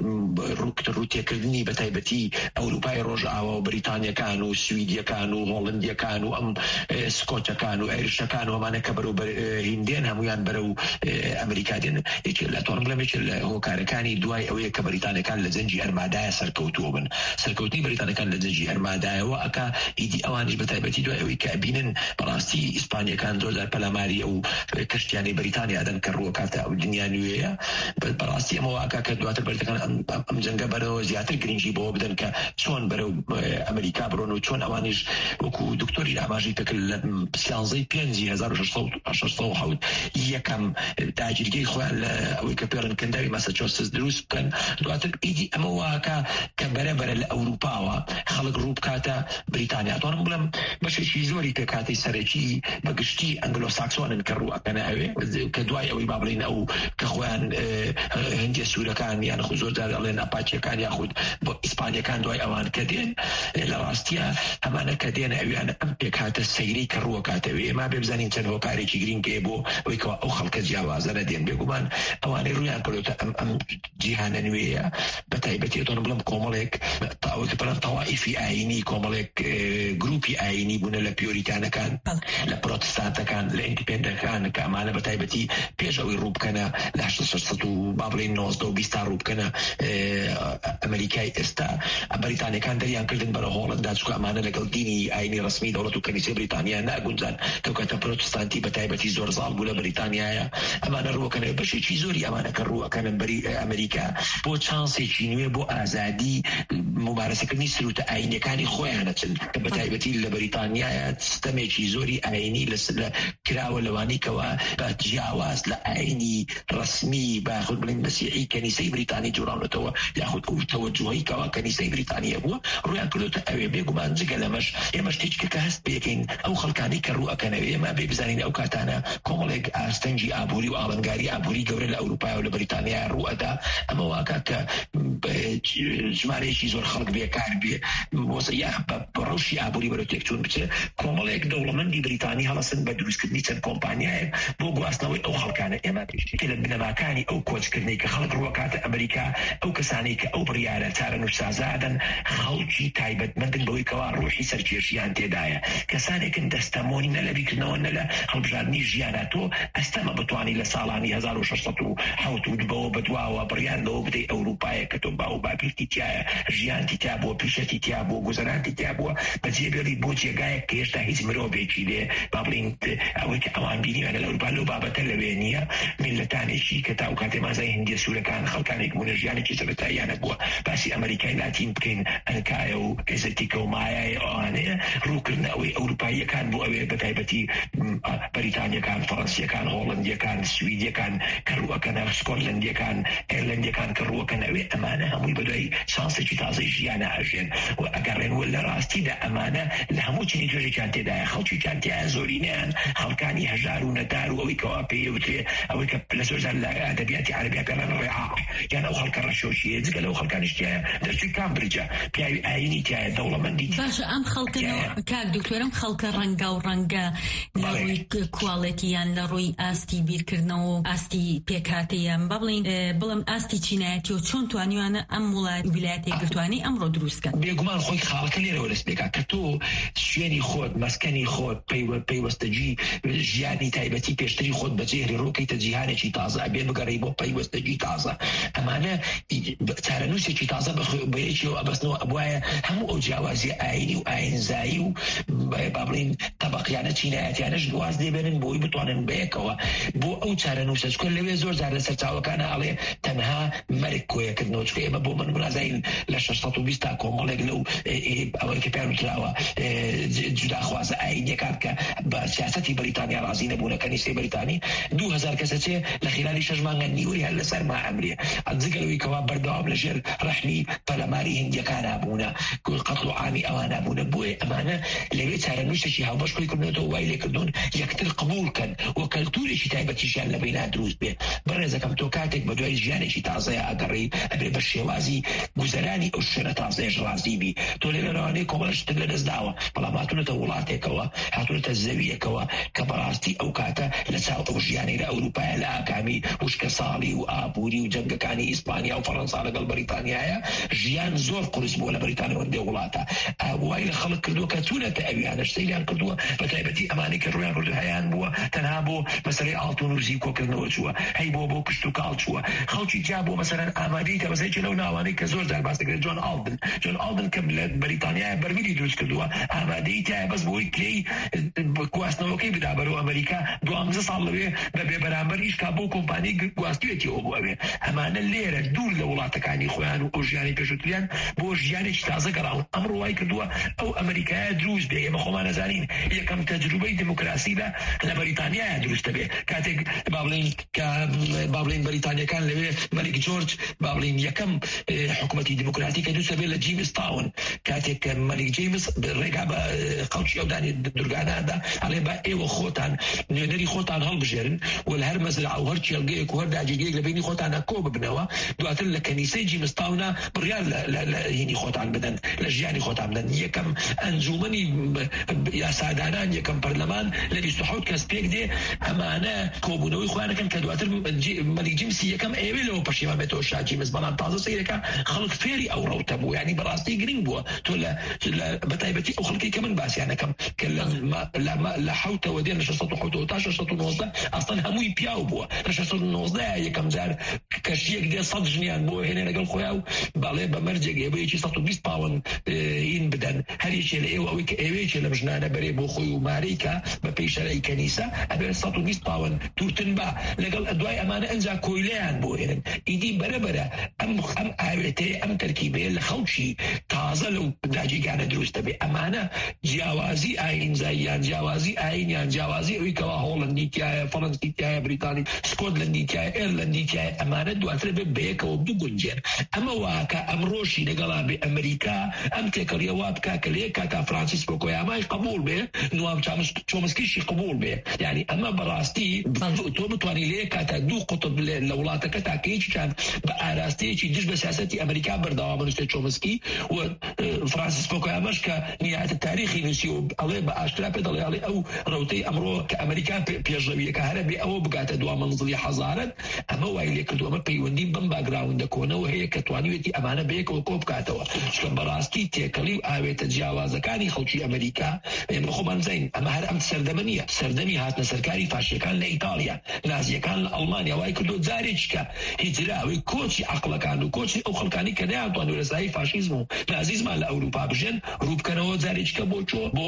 ڕوتێکردنی بە تایبەتی ئەوروپای ڕۆژئاوا و بریتانیەکان و سویدیەکان و هۆڵندیەکان و ئەم سکۆتەکان و ئێریشەکان و ئەمانە کە بەرەو هیندێن هەمویان بەرەو ئەمریکا دێن. یەکێک لە تۆڕم بڵێم یەکێک لە هۆکارەکانی دوای ئەوەیە کە بریتانیەکان لە جەنگی ئەرمادایە سەرکەوتووە بن. سەرکەوتنی بریتانیەکان لە جەنگی ئەرمادایەوە ئەکا ئیدی ئەوانیش بە تایبەتی دوای ئەوەی کە ئەبینن بەڕاستی ئیسپانیەکان زۆرجار پەلاماری ئەو کەشتیانی بریتانیادەن کە ڕووەکاتە ئەو دنیا نوێیە. بەڕاستی ئەمەوە ئەکا کە دواتر بریتەکان ئەم جەنگە بەرەوە زیاتر گرنگی بۆ بدەن کە چۆن بەرەو ئەمریکا بڕۆن و چۆن ئەوانیش وەکو دکتۆری ئاماژەی پێکرد لە سیانزەی پێنجی هەزار و شەشسەد و حەوت یەکەم داگیرگەی خۆیان لە ئەوەی کە پێڕنکەنداوی ماساچوسێتس دروست بکەن. دواتر ئیدی ئەمەوە ئەکا کە بەرەبەرە لە ئەوروپاوە خەڵک ڕوو بکاتە بریتانیا. دەتوانم بڵێم بەشێکی زۆری پێکهاتەی سەرەکی بەگشتی ئەنگلۆ ساکسۆنن کە ڕوو ئەکەنە ئەوێ کە دوای ئەوەی با بڵین ئەو کە خۆیان هەندێ سوورەکان یان خۆ زۆرجار دەڵێن ئەپاچیەکان یاخود بۆ ئیسپانیەکان دوای ئەوان کە دێن. لە ڕاستیە ئەمانە کە دێنە ئەویانە ئەم پێکهاتە سەیرەی کە ڕووەکاتەوێ. ئێمە بێ بزانین چەند هۆکارێکی گرنگێ بۆ ئەوەی کەوا ئەو خەڵکە جیاوازە نەدێن. بێگومان ئەوانەی ڕویان کردوتە ئەم ئەم جیهانە نوێیە بە تایبەتی دەتوانم بڵێم کۆمەڵێک ئەوەی بڵێن تەوائیفی ئاینی کۆمەڵێک گروپی ئاینی بوونە لە پیۆریتانەکان لە پرۆتستانتەکان لە ئیندیپێندەنتەکان کە ئەمانە بە تایبەتی پێش ئەوەی ڕوو بکەنە لە هەشت سەد و با بڵێن نۆزدە و بیست تا ڕوو بکەنە ئەمریکای ئێستا بەریتانیەکان دەریان کردن بەرە هۆڵندا چکە ئەمانە لەگەڵ دینی ئاینی ڕسمی دەوڵەت و کەنیسەی بریتانیا ناگونجان کەوکەتە پرۆتستانتی بە تایبەتی زۆر زاڵ بوو لە بریتانیایە. ئەمانە ڕووەکەنە بەشێکی زۆری ئەمانە کە ڕووەکەنن بەری ئەمریکا بۆ چانسێکی نوێ بۆ ئازادی ممارەسەکردنی سروتە ئاینیەکانی خۆیان نەچن کە بە تایبەتی لە بریتانیایە سیستەمێکی زۆری ئاینی لە کراوە لەوانی کەوا بە جیاواز لە ئاینی ڕسمی باخود بڵین مەسیحی کەنیسەی بریتانی جوڵاونەتەوە یاخود ئەو تەوەجوهی کەوا کەنیسەی بریتانیە بووە ڕویان کردوتە ئەوێ. بێگومان جگە لەمەش ئێمە شتێککە کە هەست پێکەین ئەو خەڵکانی کە ڕووەکەنەوێ ئێمە بێ بزانین ئەو کاتانە کۆمەڵێک ئاستەنجی ئابووری و ئاڵنگاری ئابووری گەورە لە ئەوروپا و لە بریتانیا ڕوئەدا. ئەمە واکە کە ژمارەیەکی زۆر خەڵک بێکار بێ وەزەیە بە ڕەوشی ئابووری بەرەو تێکچوون بچێ کۆمەڵێک دەوڵەمەندی بریتانی هەڵەسن بە دروستکردنی چەند کۆمپانیایەک بۆ گواستنەوەی ئەو خەڵکانە. ئێمە پێشتێکی لە بنەماکانی ئەو کۆچکردنەی کە خەڵک ڕووەکاتە ئەمریکا ئەو کەسانی کە ئەو بڕیارە چارەنووسسازادن خەڵکی تایبەتمەندن بەوەی کەوا ڕۆحی سەرکێشیان تێدایە. کەسانێکن دەستەمۆنی نە لە بیکردنەوە نە لە هەڵبژاردننی ژیانە تۆ ئەستەمە بتوانی لە ساڵانی هەزار و شەشسەد و حەوت و بەوە بەدواوە بڕیان لەوە بدەی ئەوروپایە کە تۆ باو باپیرتی تایە ژیانتی تا بۆ پیشەتی تا بۆ گوزەرانتی تا بووە بەجێبێڵی بۆ جێگایەک کە هێشتا هیچ مرۆڤێکی لێ با بڵین ئەوەی کە ئەوان بینیوە لە ئەوروپا لەو بابەتە لەوێ نییە. میلەتانێکی کە تا ئەو کاتێ مازای هەندێ سوورەکان خەڵکانێک بوونە ژیانێکی سەرەتاییانە بووە. باسی ئەمریکای لاتین بکەین ئەنکایە و ئێزەتیکە و مایای ئەوانەیە ڕووکردن ئەوەی ئەوروپاییەکان بۆ ئەوێ بە تایبەتی بەریتانیەکان فەڕەنسیەکان هۆڵندیەکان سویدیەکان کە ڕووەکەنە سکۆتلەندیەکان ئێرلەندیەکان کە ڕووەکەن ئەوێ ئەمانە هەمووی بەدوای شانسێکی تازەی ژیانە ئاژێن و ئەگەڕێن و لە ڕاستیدا ئەمانە لە هەموو چنی توێژێکیان تێدایە خەڵکیان تیایە زۆرینیان خەڵکانی هەژار و نەدار و ئەوەی کەوا پێوترێ ئەوەی کە لە زۆرجار لە ئەدەبیاتی عەرەبیا پێڵەن ڕێعاق یان ئەو خەڵکە ڕەشۆشیە جگە لەو خەڵکانیش تایە دەرچووی کامبریجە پیاوی ئاینی تایە دەوڵەمەندی باشە. ئەم خەڵکەنەوە کاک دکتۆرم خەڵکە ڕەنگا و ڕەنگە لە ڕووی کواڵەتی یان لە ڕووی ئاستی بیرکردنەوە و ئاستی پێکهاتەیە با بڵین بڵم ئاستی چینایەتی و چۆن توانیوانە ئەم وڵات ویلایەتە یەکگرتووانی ئەمڕۆ دروستکەن. بێگومان خۆی خاڵکە لێرەوە دەست بێکا کە تۆ شوێنی خۆت مەسکەنی خۆت پەیوەستەجی ژیانی تایبەتی پێشتری خۆت بەجێهێڵی ڕۆکەیتە جیهانێکی تازە ئەبێ بگەڕی بۆ پەیوەستەجی تازە ئەمانە چارەنووسێکی تازە بەیەکیەوە ئەبەستنەوە ئەبوایە هەموو ئەو جیاوازی ئاینی و ئاینزایی و با بڵین تەبەقیانە چینایەتیانەش گواز دێبێنن بۆی بتوانن بەیەکەوە بۆ ئەو چارەنووسە چکە لەوێ زۆر جار لەسەر چاوەکانە ئەڵێ تەنها مەرگ کۆیەکردنەوە چکە ئێمە بۆ من منازین لە شەش سەد و بیست تا کۆمەڵێک لەو ئەوەی کە پێیان وتراوە جوداخوازە ئاینیەکان کە بە سیاسەتی بەریتانیا ڕازی نەبوونە کەنیسەی بەریتانی دوو هەزار کەسە چێ لە خلالی شەش مانگە نیوەی هەر لەسەر ما ئەمرێ جگەلەوەی کەوا بەردەوام لەژێر ڕەحمی پەرلەمانی هیندیەکان هەبوونە قەتڵ و عامی ئەوان هەبوونە بۆیە ئەمانە لەوێ چارەنووسێکی هاوبەش خۆی کردنەوەی وای لێکردوون یەکتر قبولکەن و کەلتورێکی تایبەتیشیان لە بینان دروست بێ بەڕێزەکەم تۆ کاتێک بە دوای ژیانێکی تازەیە ئەگەڕی ئەبێ بە شێوازی گوزەرانی ئەو شوێنە تازەیەش ڕازی بی تۆ لێرەوانەی کۆمەڵشتر لە دەستداوە بەڵام هاتوونەتە وڵاتێکەوە هاتوونەتە زەویەکەوە کە بەڕاستی ئەو کاتە لە چاو ئەو ژیانی لە ئەوروپایە لە ئاکامی وشکە ساڵی و ئابووری و جەنگەکانی ئیسپانیا و فەڕەنسا لەگەڵ بەریتانیایە ژیان زۆر قورس بووە لە بەریتانیا وەندێ وڵاتە وای لە خەڵک کردووە کە چوونەتە ئەویانە سەیریان کردووە بە تایبەتی ئەمانی کە ڕویان کردو هەیان بووە تەنها بۆ مەسەلەی ئاڵتون و ورزی کۆکردنەوە چووە هەی بۆ بۆ کشت و کاڵ چووە خەڵکی جا بۆ مەسەلەن ئامادەی کە بەسەرێکی لەو ناوانەی کە زۆر جار باس دەکرێت جۆن ئالدن جۆن ئالدن کە لە بەریتانیای بەرمیلی دروست کردووە ئامادەی تایە بەس بۆی کرێی گواستنەوەکەی بدا بەرەو ئەمریکا دوانزە ساڵ لەوێ بەبێ بەرامبەر ئیشکا بۆ کۆمپانی گواستوێتی ئەو بووەوێ ئەمانە لێرە دوور لە وڵاتەکانی خۆیان و ئەو ژیانی پێشوتریان بۆ ژیانێکی تازە گەڕاون ئەمڕۆ وای کردووە ئەو ئەمریکایە دروست بێ ئێمە خۆمان نەزانین یەکەم تەجروبەی دموکراسی لە بەریتانیایە دروستە بێ کاتێک با بڵین کە با بڵین بەریتانیەکان لەوێ مەلیک جۆرج با بڵین یەکەم حکومەتی دموکراتی کە دروستە بێ لە جیمز تاون کاتێک کە مەلیک جیمز ڕێگا بە قەوچی ئەودانی دورگانەدا ئەڵێ با ئێوە خۆتان نوێنەری خۆتان هەڵبژێرن و لە هەر مەزرعە و هەر چێلگەیەک و هەر داگیرگەیەک لە بینی خۆتانە کۆ ببنەوە دواتر لە کەنیسەی جیمز تاونە بڕیار لە هینی خۆتان بدەن لە ژیانی خۆتان بدەن یەکەم ئەنجومەنی یاسادانان یەکەم پەرلەمان لە بیست و حەوت کەس پێک دێ ئەمانە کۆبوونەوەی خۆیانەکەن کە دواتر مەلیک جیمسی یەکەم ئێوێ لەوە پەشیمان بێتەوە شا جیمز بەڵام تازە سەیرەکە خەڵک فێری ئەو ڕەوتە بوو یعنی بەڕاستی گرنگ بووە تۆ بەتایبەتی ئەو خەڵکی کە من باسییانەکەم کە لە حەوتەوە دێن لە شەش سەد و حەوتەوە تا شەش سەد و نۆزدە ئەستەن هەمووی پیاو بووە لە شەش سەد و نۆزدە یەکەم جار کەشتیەک دێ سەد ژنیان بۆ هێنێ لەگەڵ خۆیان و باڵێ بە مەرجێک ئێوەیەکی سەد و بیست پاوەند هین بدەن هەریەکێ لە ئێوە ئەوەی کە ئێوەیەکێ لە ژنانە بەرێ بۆ خۆی و مارەی کە بە پێی شەرعی کەنیسە ئەبێ سەد و بیست پاوەند تووتن بە لەگەڵ دوای ئەمانە ئەنجا کۆیلەیان بۆ هێنن ئیدی بەرەبەرە ئەم ئەم ئاوێتەیە ئەم تەرکیبەیە لە خەڵکی تازە لەو داگیرگانە دروستە بێ ئەمانە جیاوازی ئاینزاییان جیاوازی ئاینیان جیاوازی ئەوەی کەوا هۆڵندی تایە فەڕەنسی تایە بریتانی سکۆتلەندی تایە ئێرلەندی تایە ئەمانە دواتر بێ بەیەکەوە بگونجێن ئەمە واکە ئەمڕۆشی لەگەڵا بێ ئەمریکا ئەم تێکەڵیە وا بکا کە لێ کاتا فرانسیسکۆ کۆیامای قبول بێ نوام چۆمسکیشی قبول بێ یعنی ئەمە بەڕاستی تۆ بتوانانی لێ کاتا دوو قوتب لە وڵاتەکە تاکەیەکیان بە ئاراستەیەکی دژ بە سیاسەتی ئەمریکا بەردەوام بنووسێت چۆمسکی و فرانسیسکۆ کۆیامەش کە نیهایەتە تاریخی نووسی و ئەڵێ بە ئاشکرا پێ دەڵێ ئەڵێ ئەو ڕەوتەی ئەمڕۆ کە ئەمریکا پێشڕەویەکە هەرە بێ ئەوە بگاتە دوام منزڵی حەزارەت ئەمە وای لێ کردووە ئەمە پەیوەندی بەم باگراوندە کۆنەوە هەیە کە توانیوێتی ئەمانە بەیەکەوە کۆ بکاتەوە چکە بەڕاستی تێکەڵی و ئاوێتە جیاوازەکانی خەڵکی ئەمریکا ئێمە خۆمان زین ئەمە هەر ئەم سەردەمە نییە سەردەمی هاتنە سەرکاری فاشیەکان لە ئیتالیا نازیەکان لە ئەڵمانیا وای کردو جارێککە هیجراوی کۆچی عەقڵەکان و کۆچی ئەو خەڵکانی کە نەیانتوانن لە سای فاشیزم و نازیزمان لە ئەوروپا بژێن ڕووبکەنەوە جارێککە بۆ چۆ بۆ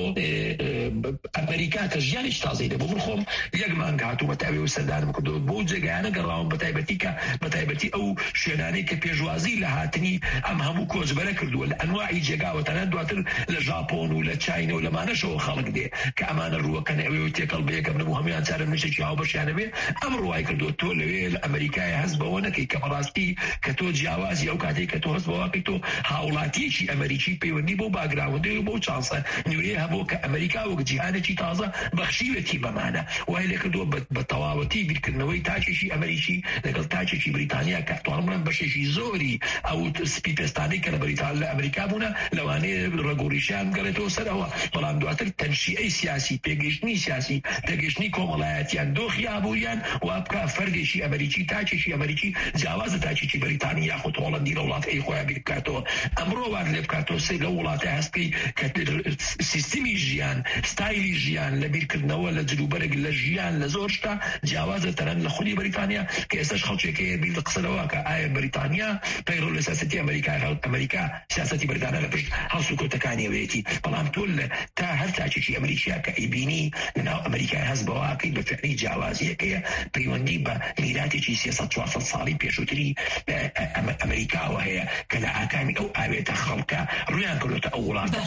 ئەمریکا کە ژیانێکی تازەی دێ بۆ من خۆم یەک مانگ هاتوومە تاوێ و سەردانم کردەوە بۆ جێگایانە گەڕاوم بە تایبەتی کە بە تایبەتی ئەو شوێنانەی کە پێشوازی لە هاتنی ئەم هەموو کۆچبەرە کردووە لە ئەنواعی جێگاوە تەنانەت دواتر لە ژاپۆن و لە چاینە و لەمانەشەوە خەڵک دێ کە ئەمانە ڕووەکەن ئەوێ تێکەڵ بەیەکەم نەبوو هەمویان چارە نووسێکی هاوبەشیانە بێ ئەم ڕوای کردووە تۆ لەوێ لە ئەمریکای هەست بەوە نەکەی کە بەڕاستی کە تۆ جیاوازی ئەو کاتێک کە تۆ هەست بەوەکەی تۆ هاوڵاتیەکی ئەمریکی پەیوەندی بۆ باگراوندی و بۆ چانسە نوێیە هەبوو کە ئەمریکا وەک جیهانێکی تازە بەخشیوەتی بەمانە وای لێ کردووە بە تەواوەتی بیرکردنەوەی تاچێکی ئەمریکی لەگەڵ تاچێکی بریتانیا کە توانمڕەن بەشێکی زۆری ئەو سپیپێستانی کە لە بریتان لە ئەمریکا بوونە لەوانەیە ڕێگۆڕیشیان گەڕێتەوە سەرەوە بەڵام دواتر تەنشیعەی سیاسی پێگەشتنی سیاسی تێگەشتنی کۆمەڵایەتیان دۆخی ئابووریان وا بکە فەرگێکی ئەمریکی تاچێکی ئەمریکی جیاوازە تاچێکی بریتانی یاخود هۆڵەندی لە وڵاتەکەی خۆیان بیر بکاتەوە ئەمڕۆ وا وڵات لێ بکاتەوە سێ لە وڵاتە هەستکەی کە سیستمی ژیان ستایلی ژیان لە بیرکردنەوە لە جلوبەرێک لە ژیان لە زۆر شتا جیاوازە تەنان لە خودی بەریتانیا کە ئێستاش خەڵکێکەیە بیر لە قسەلەوە کە ئایا بەریتانیا پەیڕۆ لە سیاسەتی ئەمریکا ئەمریکا سیاسەتی بەریتانیا لە پشت هەڵسو کۆتەکانیەوەیەتی بەڵام تۆ تا هەر تاچێکی ئەمریکیا کە ئیبینی لەناو ئەمریکای هەست بەواکەی بە فعلی جیاوازیەکەیە پەیوەندی بە میراتێکی سێسەد چوارسەد ساڵی پێشووتری ئەمریکاوە هەیە کە لە ئاکامی ئەو ئاوێتە خەڵکە ڕویان کردوتە ئەو وڵاتە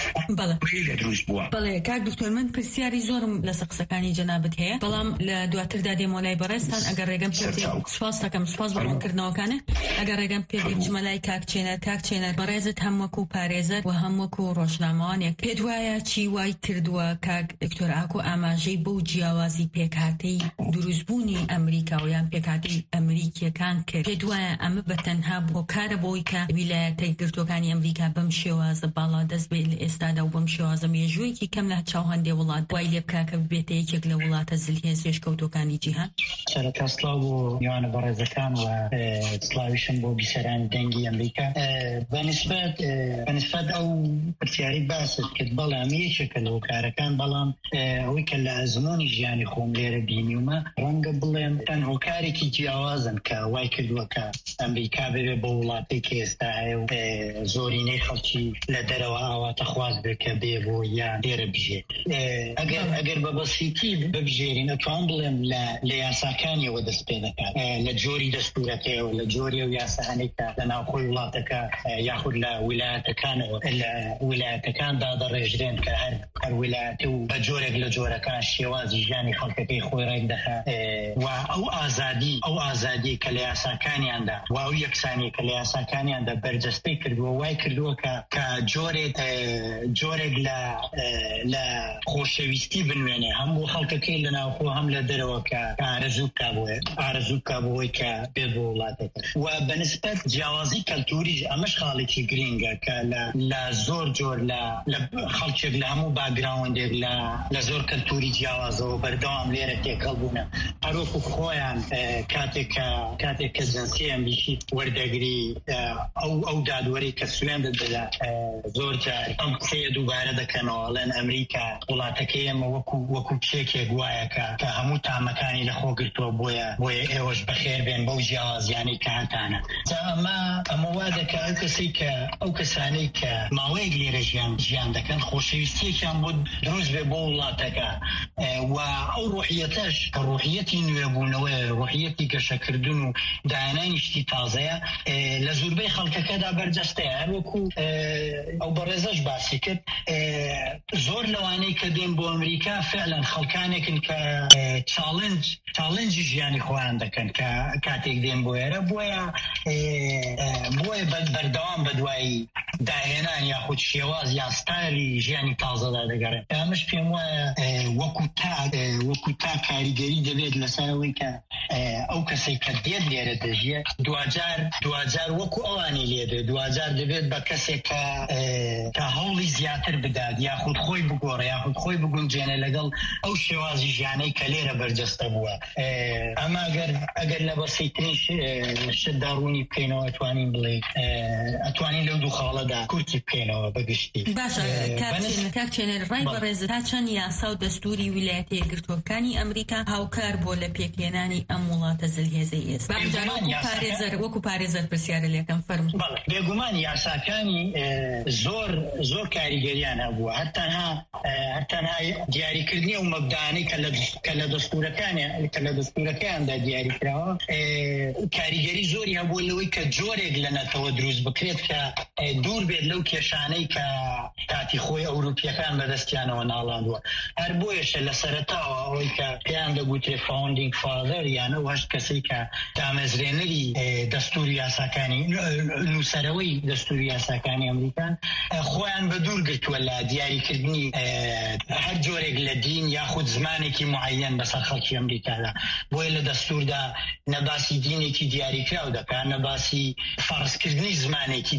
لە دروست بووە. بەڵێ کاک دکتۆر من پرسیاری زۆرم لەسەر قسەکانی جەنابەت هەیە بەڵام لە دواتردا دێمە لای بەڕێستان ئەگەر ڕێگەم پێ سوپاس دەکەم سوپاس بە ڕوونکردنەوەکانە ئەگەر ڕێگەم پێ بچمە لای کاکچێنەر کاکچێنەر بەڕێزت هەم وەکو پارێزەر و هەم وەکو ڕۆژنامەوانێک پێت وایە چی وای کردووە کاک دکتۆر ئاکۆ ئاماژەی بەو جیاوازی پێکهاتەی دروستبوونی ئەمریکاویان پێکهاتەی ئەمریکیەکان کرد پێت وایە ئەمە بەتەنها بۆ کارە بۆی کە ویلایەتە یەکگرتووەکانی ئەمریکا بەم شێوازە باڵا دەست بێت لە ئێستادا و بەم شێوازە مێژوویەکی کەم لە چاو هەندێ وڵات وای لێ بکا کە ببێتە یەکێک لە وڵاتە زلهێز پێشکەوتەکانی جیهان. سەرەتا سڵاو بۆ میوانە بەڕێزەکان و سڵاویشم بۆ بیسەرانی دەنگی ئەمریکا. بەنسبەت بەنسبەت ئەو پرسیاری باست کرد بەڵام یەکێکە لە هۆکارەکان بەڵام ئەوەی کە لە ئەزمۆنی ژیانی خۆم لێرە بینیومە ڕەنگە بڵێم تەن هۆکارێکی جیاوازن کە وای کردووە کە ئەمریکا ببێ بە وڵاتی کە ئێستا هەیە و زۆرینەی خەڵکی لە دەرەوە ئاواتە خواست بێ کە بێ بۆ یان لێرە بژێت. ئەگەر ئەگەر بە بەسیتی ببژێرین ئەتوان بڵێم لە یاساکانیەوە دەست پێ دەکات لە جۆری دەستورەکەیەوە لە جۆری و یاساهانێکە لە ناوخۆی وڵاتەکە یاخود لە ویلایەتەکانەوە لە ویلایەتەکاندا دەڕێژرێن کە هەر هەر ویلایەتی و بە جۆرێک لە جۆرەکان شێوازی ژیانی خەڵکەکەی خۆی ڕێک دەخات و ئەو ئازادی ئەو ئازادی کە لە یاساکانیاندا و ئەو یەکسانی کە لە یاساکانیاندا بەرجەستەی کردووە وای کردووە کە کە جۆرێک جۆرێک لە لە خۆشەویستی بنوێنێ هەموو خەڵکەکەی لە ناوخۆ هەم لە دەرەوە کە ئارەزوو بکا بۆی ئارەزوو بکا بۆی کە بێت بۆ وڵاتەکە و بەنسبەت جیاوازی کەلتوری ئەمەش خاڵێکی گرینگە کە لە زۆر جۆر لە خەڵکێک لە هەموو باگراوندێک لە زۆر کەلتوری جیاوازەوە بەردەوام لێرە تێکەڵ بوونە هەروەکو خۆیان کاتێک کاتێک کە جەنسی ئەمریکی وەردەگری ئەو ئەو دادوەری کە سوێن دەدەدا زۆر جار ئەم قسەیە دووبارە دەکەنەوە ئەڵێن ئەمریکا وڵاتەکەی ئێمە وەکو وەکو کێکێک وایە کە هەموو تامەکانی لە خۆ گرتووە بۆیە بۆیە ئێوەش بەخێر بێن بەو جیاوازیانەی کە هاتانە. ئەمە ئەمە وا دەکات ئەو کەسەی کە ئەو کەسانەی کە ماوەیەک لێرە ژیان ژیان دەکەن خۆشەویستیەکیان بۆ دروست بێ بۆ وڵاتەکە و ئەو ڕوحیەتەش کە ڕوحیەتی نوێبوونەوەی ڕوحیەتی گەشەکردن و داهێنانی شتی تازەیە لە زۆربەی خەڵکەکەدا بەرجەستەیە هەروەکو ئەو بەڕێزەش باسی کرد زۆر لەوانەی کە دێن بۆ ئەمریکا فعلا خەڵکانێکن کە چاڵنج چاڵنجی ژیانی خۆیان دەکەن کە کاتێک دێن بۆ ئێرە بۆیە بۆیە بەردەوام بە دوایی داهێنان یاخود شێواز یا ستایلی ژیانی تازەدا دەگەڕێن. ئەمەش پێم وایە وەکو تا وەکو تا کاریگەری دەبێت لەسەرەوەی کە ئەو کەسێک کە دێت لێرە دەژیە دوجار دوجار وەکو ئەوانی لێدێ دوجار دەبێت بە کەسێک کە کە هەوڵی زیاتر بدات یاخود خۆی بگۆڕێ یاخود خۆی بگونجێنێ لەگەڵ ئەو شێوازی ژیانەی کە لێرە بەرجەستە بووە. ئەمە ئەگەر ئەگەر لە بەسیترین شتدا ڕوونی بکەینەوە ئەتوانین بڵێ ئەتوانین لەو دوو خاڵەدا کورتی بکەینەوە بەگشتی. باشە کاکچێنەر ڕای بەڕێزت تا چەند یاسا و دەستوری ویلایەتە یەکگرتووەکانی ئەمریکا هاوکار بۆ لە پێکهێنانی ئەم وڵاتە زلهێزەی ئێستا پارێزەر وەکو پارێزەر پرسیارە لێکەم فەرموو. بێگومان یاساکانی زۆر زۆر کاریگەریان هەبووە هەرتەنها هەرتەنها دیاریکردنی و مەبدانەی کە لە دەستورەکانی کە لە دەستورەکەیاندا دیاریکراوە کاریگەری زۆری هەبووە لەوەی کە جۆرێک لە نەتەوە دروست بکرێت کە دوور بێت لەو کێشانەی کە کاتی خۆی ئەوروپیەکان بەدەستیانەوە ناڵاندووە. هەر بۆیەشە لە سەرەتاوە ئەوەی کە پێیان دەگوترێ فاوندینگ فادەر یانە هەشت کەسەی کە دامەزرێنەری دەستوری یاساکانی نووسەرەوەی دەستوری یاساکانی ئەمریکان خۆیان بە دوور گرتووە لە دیاریکردنی هەر جۆرێک لە دین یاخود زمانێکی معەیەن بەسەر خەڵکی ئەمریکادا. بۆیە لە دەستوردا نەباسی دینێکی دیاریکراو دەکات نەباسی فەرزکردنی زمانێکی دیاریکراو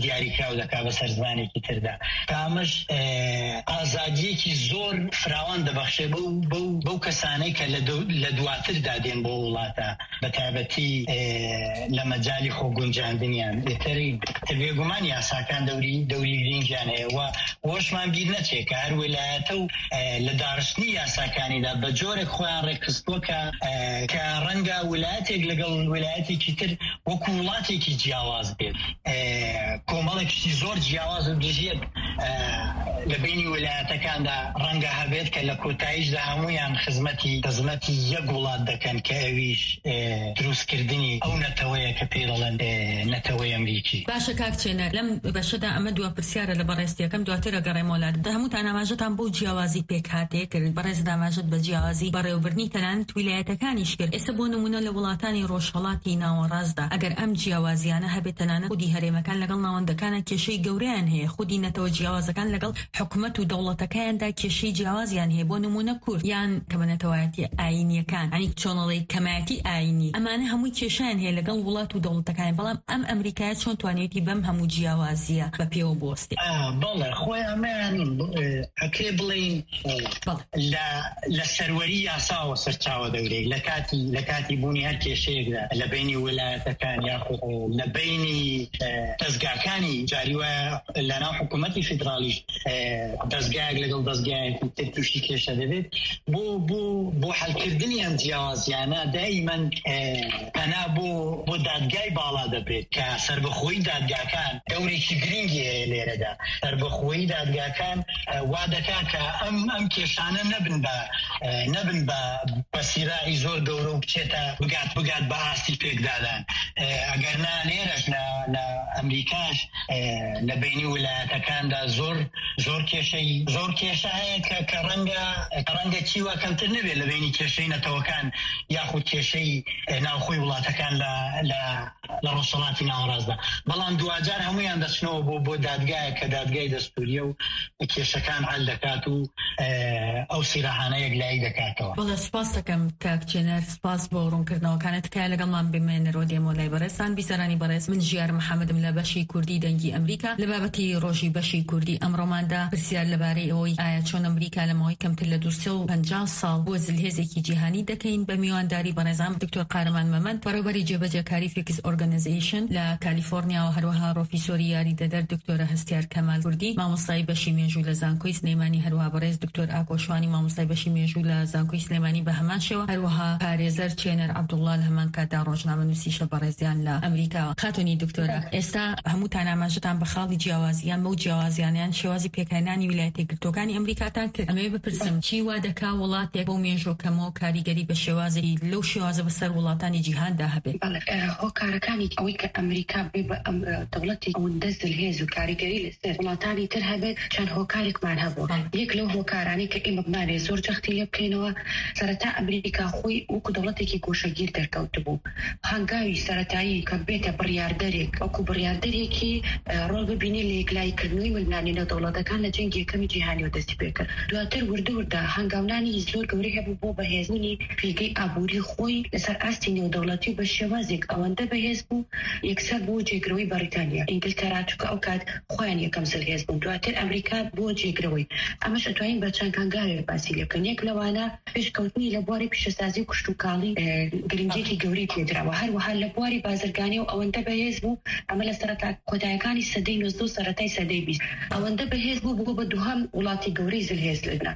ڕێکخراو دەکا بەسەر زمانێکی تردا کامەش ئازادیەکی زۆر فراوان دەبەخشێ بەو کەسانەی کە لە دواتردا دێن بۆ وڵاتە بەتایبەتی لە مەجای خۆگونجاندنیان بێگومان یاساکان دەوری دەوری گرنگیان هەیە و وەشمان بیر نەچێت کە هەر ویلایەتە و لە داڕشتنی یاساکانیدا بە جۆرێک خۆیان ڕێکخستووە کە ڕەنگە ویلایەتێک لەگەڵ ویلایەتێکی تر وەکو وڵاتێکی جیاواز بێت کۆمەڵێکی زۆر جیاواز و دژێت لە بینی ویلایەتەکاندا ڕەنگە هەبێت کە لە کۆتاییشدا هەمویان خزمەتی خزمەتی یەک وڵات دەکەن کە ئەویش دروستکردنی ئەو نەتەوەیە کە پێ دەڵێن نەتەوەی ئەمریکی. باشە کاکچێنەر لەم بەشەدا ئەمە دووە پرسیارە لە بەڕێستیەکەم دواترە گەڕێمەوەلات هەمووتان ئاماژەتان بۆ جیاوازی پێک هاتێ کرد بەڕێز داماژت بە جیاوازی بەڕێوەبردنی تەنانەت ویلایەتەکانیش کرد ئێستا بۆ نمونە لە وڵاتانی ڕۆژهەڵاتی ناوەڕاستدا ئەگەر ئەم جیاوازیانە هەبێت تەنانەت خودی هەرێمەکان لەگەڵ ناوەندەکانە کێشەی گەورەیان هەیە خودی نەتەوە جیاوازەکان لەگەڵ حکومەت و دەوڵەتەکاندا کێشەی جیاوازیان هەیە بۆ نمونە کورد یان کە بە نەتەوایەتی ئاینیەکان ئەنی چۆنەڵی کەمایەتی ئاینی ئەمانە هەمووی کێشیان هەیە لەگەڵ وڵات و دەوڵەتەکان بەڵام ئەم ئەمریکایە چۆن توانێتی بەم هەموو جیاوازیە بە پێوە بۆستی بەڵێ خۆی ئەمەیانین ئەکرێ بڵین لە سەروەری یاساوە سەرچاوە دەورێت لە کاتی لە کاتی بوونی هەر کێشەیەکدا لە بینی ویلایەتەکان یاخود لە بینی دەستگاکانی جاری وایە لەناو حکوومەتی فیدرالیش دەستگایەک لەگەڵ دەستگایەکی تر تووشی کێشە دەبێت بۆ بۆ بۆ حەلکردنی ئەم جیاوازیانە دایمەن پەنا بۆ بۆ دادگای باڵا دەبێت کە سەربەخۆیی دادگاکان دەورێکی گرنگی هەیە لێرەدا سەربەخۆیی دادگاکان وا دەکا کە ئەم ئەم کێشانە نەبن بە نەبن بە بەسیرائی زۆر گەورە و بچێتە بگات بگات بە ئاستی پێکدادان ئەگەر نا لێرەش لە ئەمریکاش لە بینی ویلایەتەکاندا زۆر زۆر کێشەی زۆر کێشە هەیە کە ڕەنگە ڕەنگە چیوە کەمتر نەبێت لە بینی کێشەی نەتەوەکان یاخود کێشەی ناوخۆی وڵاتەکان لە لە ڕۆژهەڵاتی ناوەڕاستدا بەڵام دوجار هەمویان دەچنەوە بۆ بۆ دادگایە کە دادگای دەستوریە و کێشەکان حل دەکات و ئەو سیراهانە یەکلایی دەکاتەوە. بەڵێ سپاس دەکەم کاکچێنەر سپاس بۆ ڕوونکردنەوەکانت تکایە لەگەڵمان بمێنەرەوە دێمە لای بەڕێستان بیسەرانی بەڕێز من ژیار محەممەدم لە بەشی کوردی دەنگی ئەمریکا لە بابەتی ڕۆژی بەشی کوردی ئەمڕۆماندا پرسیار لەبارەی ئەوەی ئایا چۆن ئەمریکا لەمەوەی کەمتر لە دووسێ و پەنجا ساڵ بۆ زلهێزێکی جیهانی دەکەین بە میوانداری بەڕێزام دکتۆر قارەمان مەمەند بەڕێوەبەری جێبەجێکاری فێکس ئۆرگانیزیشن لە کالیفۆرنیا و هەروەها ڕۆفیسۆری یاریدەدەر دکتۆرە هەستیار کەمال کوردی مامۆستای بەشی مێژوو لە زانکۆی سلێمانی هەروەها بەڕێز دکتۆر ئاکۆشوانی مامۆستای بەشی مێژوو لە زانکۆی سلێمانی بە هەمان شێوە هەروەها پارێزەر چێنەر عەبدوڵڵا لە هەمان کاتدا ڕۆژنامەنووسیشە بەڕێزیان لە ئەمریکاوە. خاتونی دکتۆرە ئێستا هەمووتان ئاماژەتان بە خاڵی جیاوازیان بەو جیاوازیانیان شێوازی پێکهێنانی ویلایەتە یەکگرتووەکانی ئەمریکاتان کرد ئەمەوێ بپرسم چی وا دەکا وڵاتێک بەو مێژووکەمەوە کاریگەری بە شێوازی لەو شێوازە بەسەر وڵاتانی جیهاندا هەبێت؟ هۆکارەکانی ئەوەی کە ئەمریکا بێ بە دەوڵەتی ئەوەندە زلهێز و کاریگەری لەسەر وڵاتانی تر هەبێت چەند هۆکارێکمان هەبوو یەک لەو هۆکارانەی کە ئێمە بمانێ زۆر جەختی لێ بکەینەوە سەرەتا ئەمریکا خۆی وەکو دەوڵەتێکی گۆشەگیر دەرکەوت بوو هەنگاوی سەرەتایی کە بێتە بڕیاردەرێک وەکو بڕیاردەرێکی ڕۆڵ ببینی لە یەکلایکردنەوەی ململانینە دەوڵەتەکان لە جەنگی یەکەمی جیهانیەوە دەستی پێ کرد دواتر وردووردا هەنگاونانی زۆر گەورەی هەبوو بۆ بەهێزنی پێگەی ئابووری خۆی لەسەر ئاستی نێودەوڵەتی بە شێوازێک ئەوەندە بەهێز بوو یەکسەر بۆ جێگرەوەی بەریتانیا ئینگلتەرا چووکە ئەو کات خۆیان یەکەم زلهێز بوون دواتر ئەمریکا بۆ جێگرەوەی ئەمەش ئەتوانین بە چەند کانگاوێک باسی لێ بکەین یەک لەوانە پێشکەوتنی لە بواری پیشەسازی کوشت و کاڵی گرنگێکی گەورەی پێدراوە هەروەها لە بواری بازرگانی و ئەوەندە بەهێز بوو ئەمە لە سەرەتا کۆتاییەکانی سەدەی نۆزدە و سەرەتای سەدەی بیست ئەوەندە بەهێز بوو بوو بە دووهەم وڵاتی گەورەی زلهێز لەنا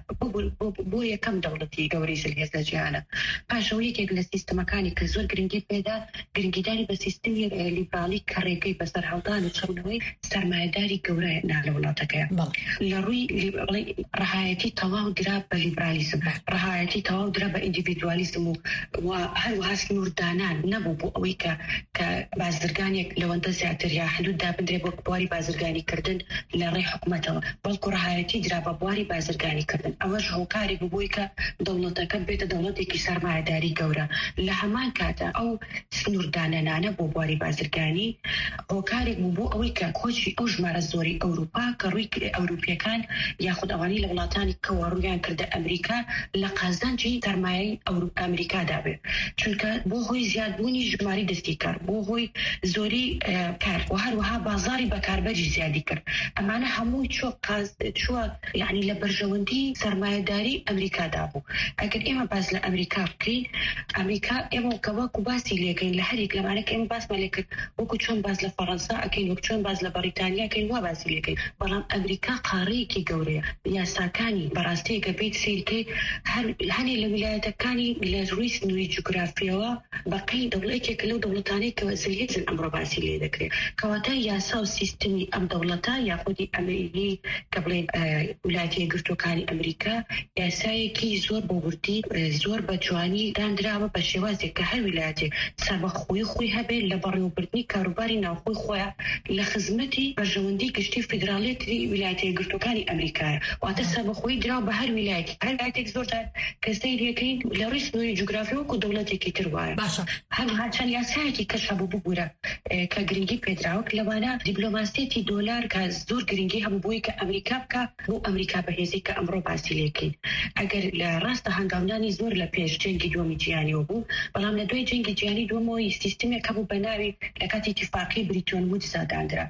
بۆ یەکەم دەوڵەتی گەورەی زلهێز لە جیهانە پاشەوە یەکێک لە سیستەمەکانی کە زۆر گرنگی پێدا گرنگیداری بە سیستەمی لیبرالی کە ڕێگەی بەسەر هەڵدان و چڕونەوەی سەرمایەداری گەورەیە نا لە وڵاتەکەیە لە ڕووی ڕەهایەتی تەواو درا بە لیبرالیزم ڕەهایەتی تەواو درا بە ئیندیڤیدوالیزم و هەروەها سنووردانان نەبوو بۆ ئەوەی کە کە بازرگانێک لەوەندە زیاتر یا حدود دابدرێ بۆ بواری بازرگانیکردن لە ڕێی حکوومەتەوە بەڵکو ڕەهایەتی درا بە بواری بازرگانیکردن ئەوەش هۆکاری ببووی کە دەوڵەتەکە بێتە دەوڵەتێکی سەرمایەداری گەورە لە هەمان کاتە ئەو سنووردانانانە بۆ بواری بازرگانی هۆکارێک بوو بۆ ئەوەی کە کۆچی ئەو ژمارە زۆری ئەوروپا کە ڕووی ئەوروپیەکان یاخود ئەوانی لە وڵاتانی کەوە ڕوویان کردە ئەمریکا لە قازانجی سەرمایەی ئەمریکادا بێت چونکە بۆ هۆی زیادبوونی ژماری دەستی دروستی کرد بۆ هۆی زۆری کار و هەروەها بازاری بەکاربەری زیادی کرد ئەمانە هەمووی چووە یعنی لە بەرژەوەندی سەرمایەداری ئەمریکادا بوو ئەگەر ئێمە باز لە ئەمریکا بکەین ئەمریکا ئێمە کە وەکو باسی لێکەین لە هەرێک لەمانە کە ئێمە باسمان لێ کرد وەکو چۆن باز لە فەڕەنسا ئەکەین وەکو چۆن باز لە بەریتانیا کەین وا باسی لێکەین بەڵام ئەمریکا قارەیەکی گەورەیە یاساکانی بەڕاستەیەکە بیت سیرکەی هەنێ لە ویلایەتەکانی لە ڕووی سنووری جوگرافیەوە بەقەی دەوڵەتێک لەو دەوڵەتانەی کە زەلیزن ئەمڕۆ باسی لێ دەکرێت کەواتە یاسا و سیستمی ئەم دەوڵەتە یاخودی ئەمریکی کە بڵێن ویلایەتە یەکگرتووەکانی ئەمریکا یاسایەکی زۆر بۆبردی زۆر بە جوانی دانراوە بە شێوازێک کە هەر ویلایەتێک سەربەخۆی خۆی هەبێت لە بەڕێوەبردنی کاروباری ناوخۆی خۆیان لە خزمەتی بەرژەوەندی گشتی فیدراڵێتی ویلایەتە یەکگرتووەکانی ئەمریکایە واتە سەربەخۆی دراو بە هەر ویلایەتی هەر ویلایەتێک زۆرتر کە سەیرەکەین لە ڕووی سنووری جوگرافی وەکو دەوڵەتێکی تر وایە هەروەها چەند یاسایەکی کەشە بوو ببوورە کە گرنگی پێدراوە لەوانە دیپلۆماسیەتی دۆلار کە زۆر گرنگی هەبوو بۆی کە ئەمریکا بکە بۆ ئەمریکا بەهێزی کە ئەمڕۆ باسی لێکەین ئەگەر لە ڕاستە هەنگاونانی زۆر لە پێش جەنگی دووەمی جیهانیەوە بوو بەڵام لە دوای جەنگی جیهانی دووەمەوەی سیستمێک هەبوو بە ناوی لە کاتی اتفاقی بریتۆن وودزا دانرا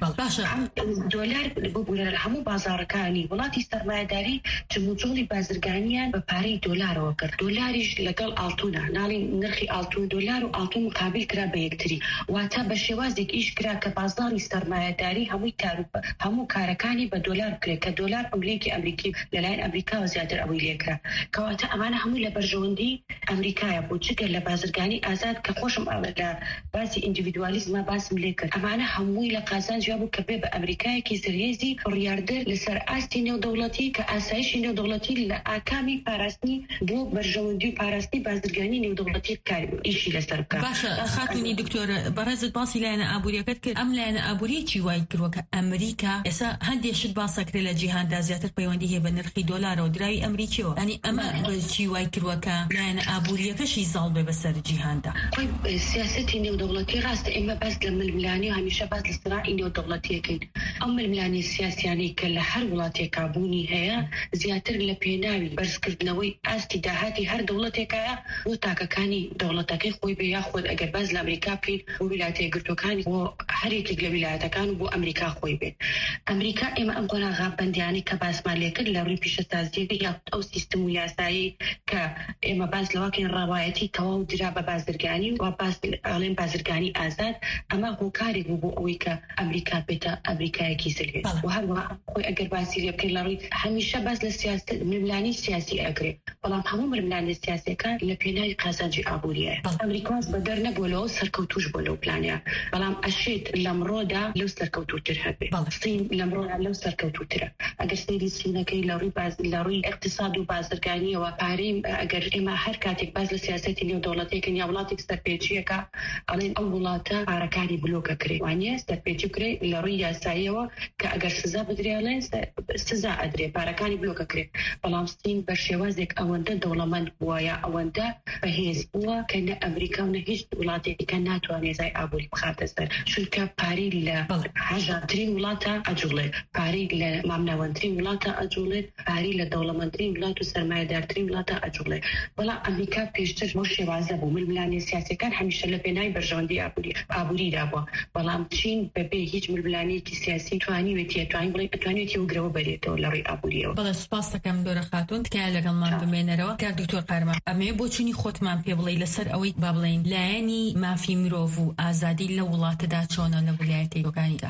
دۆلار ببوورە هەموو بازاڕەکانی وڵاتی سەرمایەداری جموجۆڵی بازرگانیان بە پارەی دۆلارەوە کرد دۆلاریش لەگەڵ ئاڵتونە ناڵی نرخی ئاڵتون دۆلار و ئاڵتون مقابل کرا بە یەکتری واتە بە شێوازێک ئیش کرا کە بازاڕی سەرمایەداری هەمووی کار هەموو کارەکانی بە دۆلار بکرێت کە دۆلار ئەمریکی ئەمریکی لەلایەن ئەمریکاوە زیاتر ئەوەی لێکرا کەواتە ئەمانە هەمووی لە بەرژەوەندی ئەمریکایە بۆ چگە لە بازرگانی ئازاد کە خۆشم لە باسی ئیندیڤیدوالیزمە باسم لێ کرد ئەمانە هەمووی لە قازانجیا بوو کە بێ بە ئەمریکایەکی زرێزی ڕیاردە لەسەر ئاستی نێودەوڵەتی کە ئاسایشی نێودەوڵەتی لە ئاکامی پاراستنی بۆ بەرژەوەندی و پاراستنی بازرگانی نێودەوڵەتی کار ئیشی لەسەر بکات باشە خاتونی دکتۆر بەڕێزت باسی لایەنە ئابووریەکەت کرد ئەم لایەنە ئابووری چی وای کردووە کە ئەمریکا ئێستا هەندێشت باسەکرێت لە جیهاندا زیاتر پەیوەندی هەیە بە نرخی دۆلارەوە دراوی ئەمریکیەوە ئەنی ئەمە چی وای کردووە کە لایەنە ئابووریەکەشی زاڵ بێ بەسەر جیهاندا سیاسەتی نێودەوڵەتی ڕاستە ئێمە باس لە ململانی و هەمیشە باس لە سرائی نێودەوڵەتیەکەین ئەم ململانی سیاسیانەی کە لە هەر وڵاتێکا بوونی هەیە زیاتر لە پێناوی بەرزکردنەوەی ئاستی داهاتی هەر دەوڵەتێکایە بۆ تاکەکانی دەوڵەتەکەی خۆی بێ یاخۆت ئەگەر باز لە ئەمریکا بکەین بۆ ویلایەتە یەکگرتووەکانی بۆ هەرێکێک لە ویلایەتەکان و بۆ ئەمریکا خۆی بێت ئەمریکا ئێمە ئەم قۆناغا بەندیانی کە باسمان لێ کرد لە ڕووی پیشەسازیەکە یا ئەو سیستم و یاسایی کە ئێمە باز لەواکەین ڕاوایەتی تەواو درا بە بازرگانی و باز ئەڵێن بازرگانی ئازاد ئەمە هۆکارێک بوو بۆ ئەوەی کە ئەمریکا بێتە ئەمریکایەکی زرێت و هەروەها خۆی ئەگەر باسی لێ بکەین لە ڕووی هەمیشە باز لە سیاست ململانی سیاسی ئەگرێت بەڵام هەموو ململانی سیاسیەکان لە پێناوی قازانجی ئابووریە ئەمریکاس بەدەر نەبووەوە سەرکەوتوش بۆ لەو پلانەیە بەڵام ئەشێت لەمڕۆدا لەو سەرکەوتوتر هەبێت سین لەمڕۆدا لەو سەرکەوتوترە ئەگەر سەیری سینەکەی لە ڕووی باز لە ڕووی اقتصاد و بازرگانیەوە پارەی ئەگەر ئێمە هەر کاتێک باز لە سیاسەتی نێودەوڵەتێکن یا وڵاتێک سەرپێچیەکە ئەڵێن ئەو وڵاتە پارەکانی بلۆکە کرێ وانە سەرپێچی کرێ لە ڕووی یاساییەوە کە ئەگەر سزا بدرێڵێن سزا ئەدرێ پارەکانی بلۆکە کرێ بەڵام سین بە شێوازێک ئەوەندە دەوڵەمەند بووە ئەوەندە بەهێز بووە کە نە ئەمریکا و نە هیچ وڵاتێکە ناتوانێت زای ئابووری بخاتە سەر چونکە پارەی لە هەژارترین وڵاتە ئەجوڵێ پارەی لە مامناوەندترین وڵاتە ئەجوڵێت پارەی لە دەوڵەمەندترین وڵات و سەرمایەدارترین وڵاتە ئەجوڵێ بەڵام ئەمریکا پێشتر بۆ شێوازە بوو ململانی سیاسەکان هەمیشە لە پێناوی بەرژەوەندی ئابووری ئابووریدا بووە بەڵام چین بەبێ هیچ ململانێکی سیاسی توانیوێتی توانی بڵێ ئەتوانێتی وگرەوە بەرێتەوە لە ڕێی ئابووریەوە بەڵێ سوپاس دەکەم دۆرە خاتون تکایە لەگەڵمان بمێنەرەوە کار دکتۆر قارمان ئەمێ بۆ چوونی خۆتمان پێ بڵێ لەسەر ئەوەی با بڵێن لایەنی مافی مرۆڤ و ئازادی لە وڵاتەدا چۆنە لە ویلایەتە یەکگرتووەکانیدا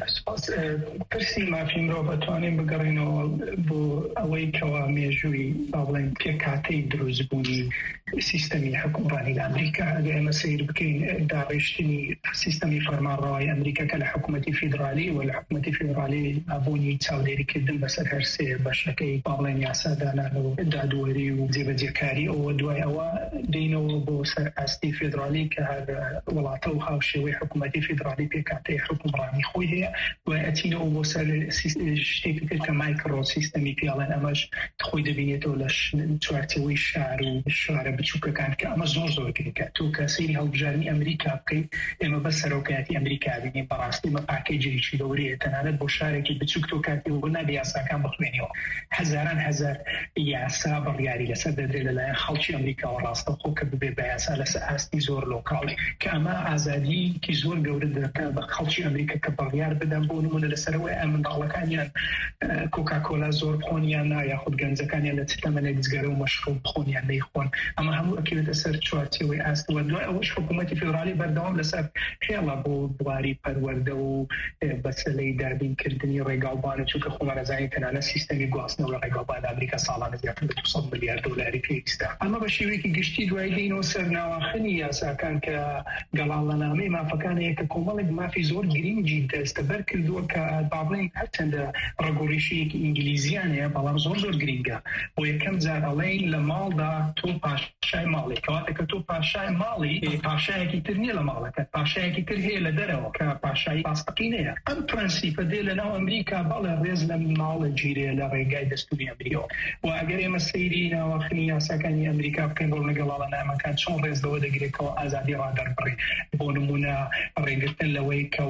پرسی مافی مرۆڤ ئەتوانین بگەڕێنەوە بۆ ئەوەی کەوا مێژووی با بڵێن پێکاتەی دروستبوونی سیستەمی حکومڕانی لە ئەمریکا ئەگەر ئێمە سیر بکەین داڕێشتنی سیستەمی فەرمانڕەوایی ئەمریکا کە لە حکوومەتی فیدرالی و لە حکوومەتی فیدرالی ئابوونی چاودێریکردن بەسەر هەر سێ بەشەکەی با بڵێن یاسادانان و دادوەری و جێبەجێکاری ئەوە دوای ئەوە دێنەوە بۆ سەر ئاستی فیدرالی کە هەر وڵاتە و هاوشێوەی حکوومەتی فیدرالی پێکات تی حکومرانی خویه و اتینه او وسر شتی که مایکرو سیستمی پیالن امش خویده بینید ولش چوارتوی شهر و شهر بچوک کن که اما زور زور که تو کسری هاو بجارنی امریکا بقی اما بس روکاتی امریکا بینی براستی ما پاکیجی چی دوری تنها بشاره که بچوک تو کاتی و نبی اساکان بخوینیو هزاران هزار یا سابر یاری لسد دلیل خالشی امریکا و راست خوک به بیاس علس استی زور لوکالی که اما آزادی کی زور گورد در خالشی امریکا کبریار بدن بونمون لسروی امن دالکانیان کوکاکولا زور خونیان یا خود گنزکانی لطفاً نگذره و مشروب خونیان نیخون اما همو اکید اثر چوارتی و است و دو اوش حکومتی فدرالی بردام لسر خیلی بود دواری پرورده و بسیاری داریم کردنی رقابان چون که خمر زنی تنها سیستمی گواسنه و رقابان امریکا سالانه زیادت به دویست میلیارد دلاری پیسته اما بشیوی که گشتی دوای دینو سر نواخنی یا ساکن که قلال نامی ما فکان یک کومال ما فی زور گرینجی دستبر کردو که بابلین هرچند رگوریشی که انگلیزیانه بالام زور زور گرینگه و یکم زاد علین لمال دا تو پاشای مالی که که تو پاشای مالی پاشای کی ترنی لماله که پاشای کی ترهی لدره که پاشای پاستقینه ام پرنسیپ دیل نو امریکا بالا ریز لمال جیره لرگای دستوری امریکا و اگر مسیری نو خنیا سکنی امریکا بکنگول نگلال نام کان چون ریز دو دگری که آزادی را در بری بونمونا رگتن لوی که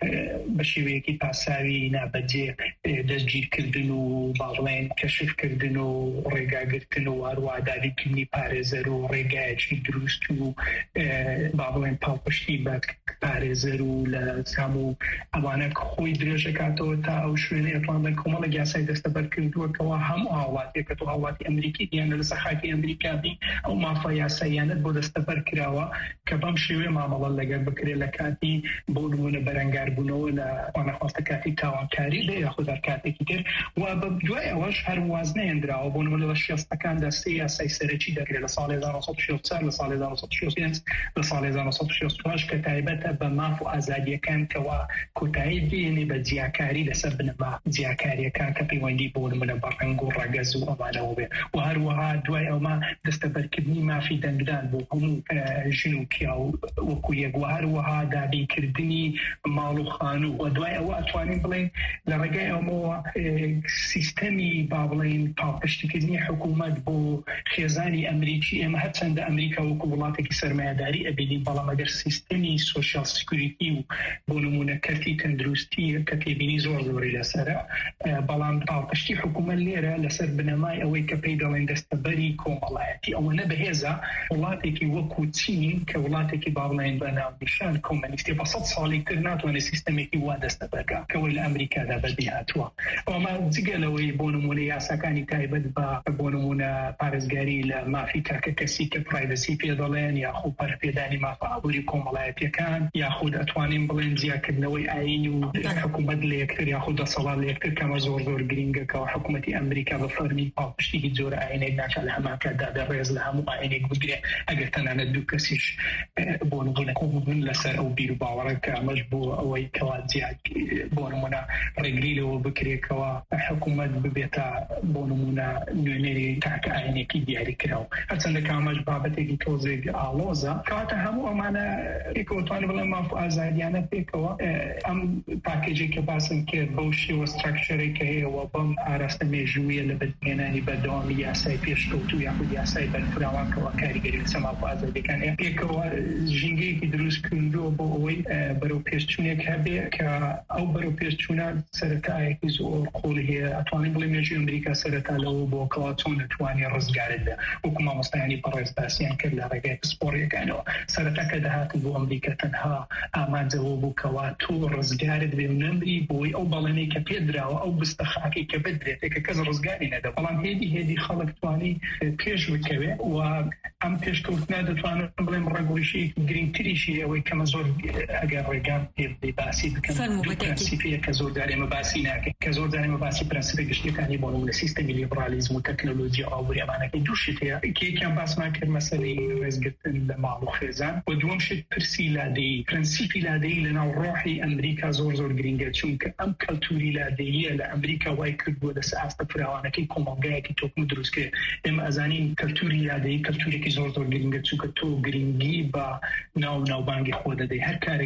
بشیوی کی پاساوی نبودی دستگیر کردن و باغلین کشف کردن و رگا گرتن و اروا داری کنی پارزر و رگا چی درست و باغلین پاپشتی بد پارزر و لسامو اوانک خوی درجه کاتو تا اوشونی اطلاع کاملا جاسای دست برکردو که هم حوالی که تو حوالی امریکی دیان لسخاکی امریکا دی او مافیا سیانت بود دست برکراوا که بمشیوی معامله لگر بکری لکاتی بودمون برانگار بونو ل آن خواست کاتی تاوان کاری ده خود در کاتی کتر و بدوای اولش هر موازنه اندرا و بونمون لشیستکان دستی اسای سرچی دکری لسال هزار و نهصد و شصت چهار لسال هزار و نهصد و شصت پنج لسال هزار و نهصد و شصت و هشت که تایبت به مافو آزادی کن که و کتایی دینی به زیاکاری لسبن ما زیاکاری کن که پیوندی بونمون برانگور رگزو امانه و به و هر وها دوای او ما دستبرکبنی ما فی دندان بو همو جنوبیا و کویه و هر وها دادی کردنی مالو خانو و دوای او اتوانیم بلین لرگای امو سیستمی بابلین پاپشتکردنی حکومت بو خیزانی امریکی اما هرچند امریکا و قبولاتی که سرمایه‌داری ابیدین بالا مگر سیستمی سوشال سکیوریتی و بونمونه کرتی تندرستی کتی بینی زور زوری لسره بالا پاپشتی حکومت لیره لسر بنمای اوی که پیدالین دستبری کومالایتی او نبهزا ولاتی که وکو چین که ولاتی که بابلین بنام نشان کمونیستی بسط سالی کرناتوانی سیستمی که وان دستبرگا که ویل امریکا دا بدیهاتوا و ما زیگلوی بونمونه یاساکانی تایبت با بونمونه پارزگاری لمافی که کسی که پرایوسی پیدالین یا خود پرپیدانی ما فعبوری کومالایتی کن یا خود اتوانیم بلین زیاکردنوی آیین و حکومت لیکتر یا خود سالار لیکتر کما زور زور گرینگه که حکومتی امریکا بفرمی پاپشتی زور آینه ناکل همه که داده ریز لهمو آینه بگیره اگر تنانه دو کسیش بونمونه کومون لسر او بیرو باوره که مجبو اوی کواد زیاد بونمونه رگلیل و بکری که حکومت ببیتا بونمونه نوینری تاک آینه کی دیاری کرو هرچند که همش بابتی که توزیگ آلوزا که همو امانه اکوتوانی بلن مافو آزادیانه پیکو ام پاکیجی که باسن که بوشی و استرکچری که و بم آرست میجوی لبدینانی بدامی یاسای پیشکوتو یا خود یاسای بلفراوان که و کاریگری سما مافو آزادی کنه پیکو جنگی که دروس کندو با اوی برو پیشچونه که هبه که او برو پیشچونه سرطای که زور قوله اتوانی بلی میجی امریکا سرطا لو با کلاتون اتوانی رزگارد به حکومه مستعینی پرز دستیان کرد لرگه سپوری کنو سرطا که دهات بو امریکا تنها آمان زلو بو کلاتو رزگارد به نمری بوی او بلنی که پیدرا او بستخاکی که بدرد که کز رزگاری نده بلان هیدی هیدی خلق توانی پیش بکوه و ام پیش کلتنا دتوانم بلیم رگوشی گرین تریشی اوی کم زور اگر رگام هیدی باسی بکن پرنسیپی که زور داری مباسی نکه که زور داری مباسی پرنسیپی گشتی کنی بانون سیستمی لیبرالیزم و تکنولوژی آوری امانه که دوشته که یکم باس ما کرد مسئله رزگتن لمعلو خیزان و دوم شد پرسی لادی پرنسیپی لادی لنا روحی امریکا زور زور گرینگه چون که ام کلتوری لادیه لامریکا وای کرد بود ساست فراوانه که کمانگه که تو مدرس که ام ازانی کلتوری لادی کلتوری که زور زور گرینگه چون که تو گرینگی با نو نو بانگی خود دی هر کاری که او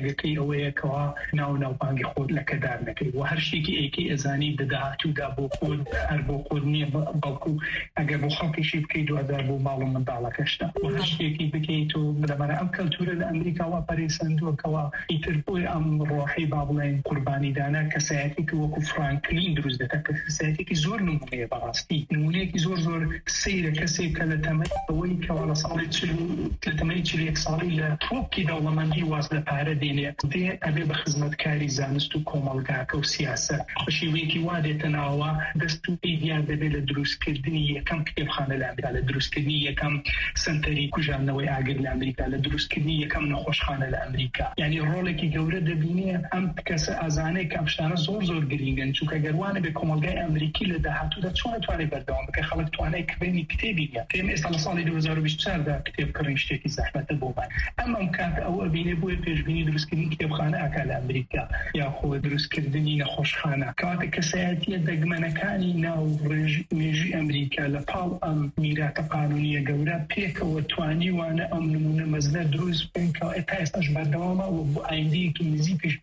ئەوەیە کەوا ناو ناوبانگی خۆت لەکەدار نەکەی و هەر شتێکی ئەیکەی ئەزانی دەداهاتوودا بۆ خۆت هەر بۆ خۆت نییە بەڵکو ئەگەر بۆ خەڵکیشی بکەیت دوادار بۆ ماڵ و منداڵەکەشتا و هەر شتێکی بکەیت و لەبەرە ئەم کەلتورە لە ئەمریکاوا پەرێسەندووەکەوە ئیتر بۆی ئەم ڕۆحی با بڵێن قوربانیدانە کەسایەتێکی وەکو فرانکلین دروست دەکات کە کەسایەتێکی زۆر نمونەیە بەڕاستی نمونەیەکی زۆر زۆر سەیرە کەسێک کە لە تەمەنی ئەوەی کەوا لە ساڵی لە تەمەنی چل یەک ساڵی لە تۆپی دەوڵەمەندی واز لە پارە دێنێ دێ ئەبێ بە خزمەتکاری زانست و کۆمەڵگاکە و سیاسەت بە شێوەیەکی وا دێتە ناوە دەست و پێیان دەبێت لە دروستکردنی یەکەم کتێبخانە لە ئەمریکا لە دروستکردنی یەکەم سنتەری کوژانەوەی ئاگر لە ئەمریکا لە دروستکردنی یەکەم نەخۆشخانە لە ئەمریکا یعنی ڕۆڵێکی گەورە دەبینێ ئەم کەسە ئازانەی کەمشتانە زۆر زۆر گرینگن چونکە گەروانە بێ کۆمەلگای ئەمریکی لە داهاتوودا چۆن توانێت بەردەوام بکە خەڵک توانای کڕینی کتێبی بێت پێم ئێستا لە ساڵی دوو هەزار و بیست و چواردا کتێبکڕین شتێکی زەحمەتە بۆمان ئەم ئەم کات ئەوە بینێ بۆیە پێشبینی دروستکردنی کتێبخانە ئاکا لە ئەمریکا یاخۆ دروستکردنی نەخۆشخانە کاتە کەسایەتیە دەگمەنەکانی ناو مێژووی ئەمریکا لە پاڵ ئەم میراتە قانونیە گەورە پێکەوە توانی وانە ئەم نمونە مەزنە دروست بکەن کە تا ئێستاش بەردەوامە و بۆ ئایندەیەکی نزیکش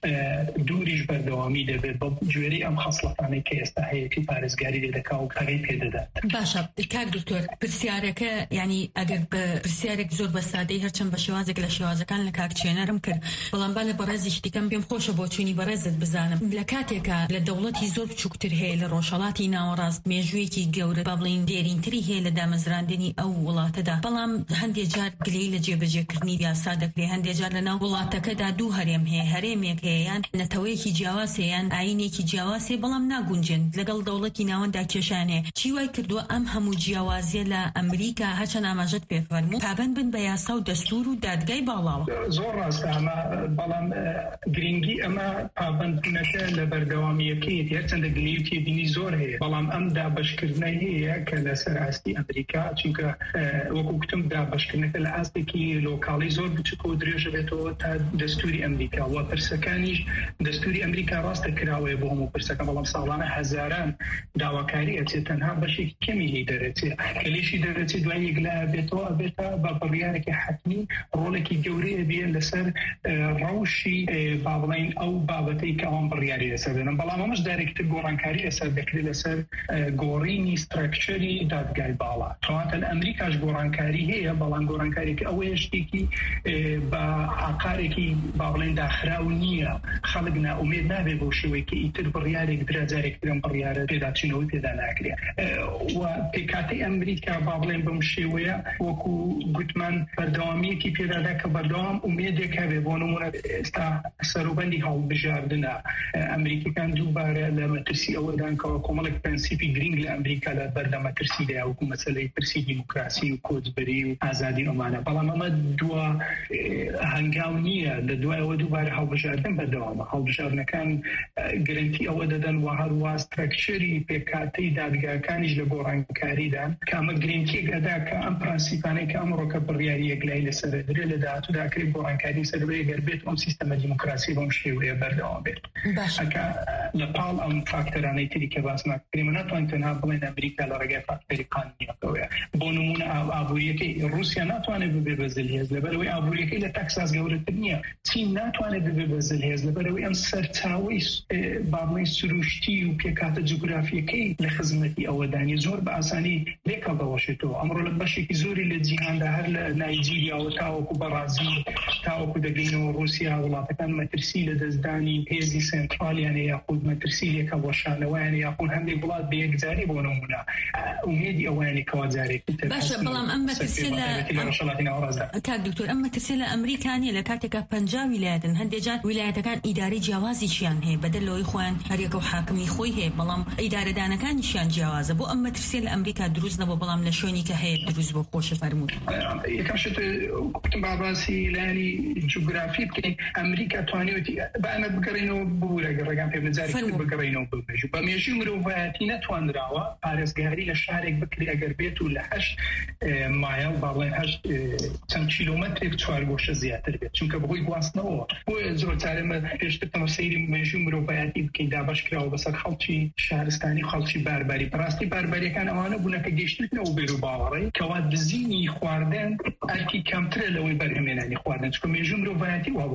دووریش بەردەوامی دەبێت بە گوێرەی ئەم خەسڵەتانەی کە ئێستا هەیەی پارێزگاری لێ دەکا و پەڕی پێدەدات. باشە کاک دکتۆر پرسیارەکە ینی ئەگەر بە پرسیارێک زۆر بە سادەی هەرچەند بە شێوازێک لە شێوازەکان لە کاکچێنەرم کرد بەڵام با لە بەڕێزی شتێکم پێم خۆشە بۆ چوونی بەڕێزت بزانم لە کاتێکە لە دەوڵەتی زۆر بچووکتر هەیە لە ڕۆژهەڵاتی ناوەڕاست مێژوویەکی گەورە با بڵین دێرینتری هەیە لە دامەزراندنی ئەو وڵاتەدا بەڵام هەندێک جار گلەی لە جێبەجێکردنی یاسا دەکرێ هەندێک جار لە ناو وڵاتەکەدا دوو هەرێم هەیە هەرێمێک هەیە یان نەتەوەیەکی جیاواز هەیە یان ئاینێکی جیاواز هەیە بەڵام ناگونجن لەگەڵ دەوڵەتی ناوەندا کێشانێ چی وای کردووە ئەم هەموو جیاوازیە لە ئەمریکا هەرچەند ئاماژەت پێ فەرموو پابند بن بە یاسا و دەستور و دادگای باڵاوە زۆر ڕاستە ئەمە بەڵام گرنگی ئەمە پابندبوونەکە لە بەردەوامیەکەیەتی هەرچەندە گلەی تێبینی زۆر هەیە بەڵام ئەم دابەشکردنەی هەیە کە لەسەر ئاستی ئەمریکا چونکە وەکو گوتم دابەشکردنەکە لە ئاستێکی لۆکاڵی زۆر بچووکە و درێژە بێتەوە تا دەستوری ئەمریکا و پرسەکانیش دەستوری ئەمریکا ڕاستە کراوەیە بۆ هەموو پرسەکە بەڵام ساڵانە هەزاران داواکاری ئەچێت تەنها بەشێکی کەمی لێ دەرەچێت کە لێشی دەرەچێت دوای یەکلا بێتەوە بێتە بە بڕیارێکی حتمی ڕۆڵێکی گەورەیە بێ لەسەر ڕەوشی با بڵین ئەو بابەتەی کە ئەوان بڕیاری لەسەر دێنن بەڵام ئەمەش دارێکتر گۆڕانکاری لەسەر دەکرێت لەسەر گۆڕینی ستراکچەری دادگای باڵا کەواتە لە ئەمریکاش گۆڕانکاری هەیە بەڵام گۆڕانکاریکە ئەوەیە شتێکی بە عقارێکی با بڵین داخراو نییە خەڵک ناومێد نابێت بۆ شێوەیەکی ئیتر بڕیارێک درا جارێک درم بڕیارە پێداچینەوەی پێدا ناکرێت و پێکاتی ئەمریکا با بڵێن بەم شێوەیە وەکو گوتمان بەردەوامیەکی پێدادا کە بەردەوام ئومێدێک هەبێ بۆ نمونە ئێستا سەروبەندی هەڵبژاردنە ئەمریکیەکان دووبارە لە مەترسی ئەوەدان کەەوە کۆمەڵێک پرەنسیپی گرنگ لە ئەمریکا لە بەردەمەترسیدا وەکو مەسەلەی پرسی دیموکراسی و کۆچبەری و ئازادی ئەمانە بەڵام ئەمە دووە هەنگاو نییە لە دوایەوە دووبارە هەڵبژاردن بەردەوامە هەڵبژاردنەکان گرنگی ئەوە دەدەن و هەروە ستراکچەری پێکاتەی دادگاکانیش لە گۆڕانکاریدا کە ئەمە گرنگیەک ئەدا کە ئەم پرەنسیپانەی کە ئەمڕۆکە بڕیاری یەکلای لەسەر درێ لە داهاتوودا کرێت گۆڕانکاری سەربەی گەربێت ئەم سیستەمە دیموکراسی بەم شێوەیە بەردەوام بێت ئەکە لە پاڵ ئەم فاکتەرانەی تری کە باس ناکرێمە ناتوانین تەنها بڵێن ئەمریکا لە ڕێگای فاکتەری قانونیەکەوەیە بۆ نمونە ئابوووریەکەی رووسیا ناتوانێت ببێ بە زلهێز لەبەرەوەی ئابوووریەکەی لە تەکساس گەورەتر نییە چین ناتوانێت ببێ بە زلهێز لەبەرەوەی ئەم سەرچاوەی بابڵێن سروشتی و پێکاتە جوگرافیەکەی لە خزمەتی ئەوەدانی زۆر بە ئاسانی لێکە بەوەشێتەوە ئەمڕۆ لە بەشێکی زۆری لە جیهاندا هەر لە نایجیریاوە تاوەکو بەرازیل تاوەکو دەگەینەوە رووسیا وڵاتەکان مەترسی لە دەستدانی هێزی سنترالیانە یاخود مەترسی لێکە وەشانەوەیانە یاخود هەندێک وڵات بە یەکجاری بۆ نمونە ئومێدی ئەوانی کەوا جارێکی تر باشە بەڵام ئەم مەترسی لە کاک دکتۆر ئەم مەترسی لە ئەمریکانیە لە کاتێکە پەنجا ویلایەتن هەندێک جار ویلایەتەکان ئیداری جیاوازیشیان هەیە بەدەلەوەی خۆیان هەریەکە و حاکمی خۆی هەیە بەڵام ئیدارەدانەکانیشیان جیاوازە بۆ ئەم مەترسی لە ئەمریکا دروست نەبوو بەڵام لە شوێنی کە هەیە دروست بۆ خۆشە فەرمووت یەکەم شت گوتم باباسی لانی جوگرافی بکەین ئەمریکا توانێتی بەمە بگەڕێنەوە بوورەگە ڕێگان پێ بزاری بگەڕێنەوە ببێژ بە مێژووی مرۆڤایەتی نەتوانراوە پارێزگاری لە شارێک بکری ئەگەر بێت و لە هەشت مایل با بڵێن هەشت چەند کیلۆمەترێک چوارگۆشە زیاتر بێت چونکە بەهۆی گواستنەوە بۆیە زۆر جارێمە پێشتر تەمە سەیری مێژووی مرۆڤایەتی بکەین دابەش کراوە بەسەر خەڵکی شارستانی خەڵکی بارباری بەڕاستی بارباریەکان ئەوانە بوونەکە گەیشتنەوە بێر و باوەڕێ کەوا دزینی خواردن ئەرکی کەمترە لەوەی بەرهەمێنانی خواردن چونکە مێژووی مرۆڤایەتی وا بۆ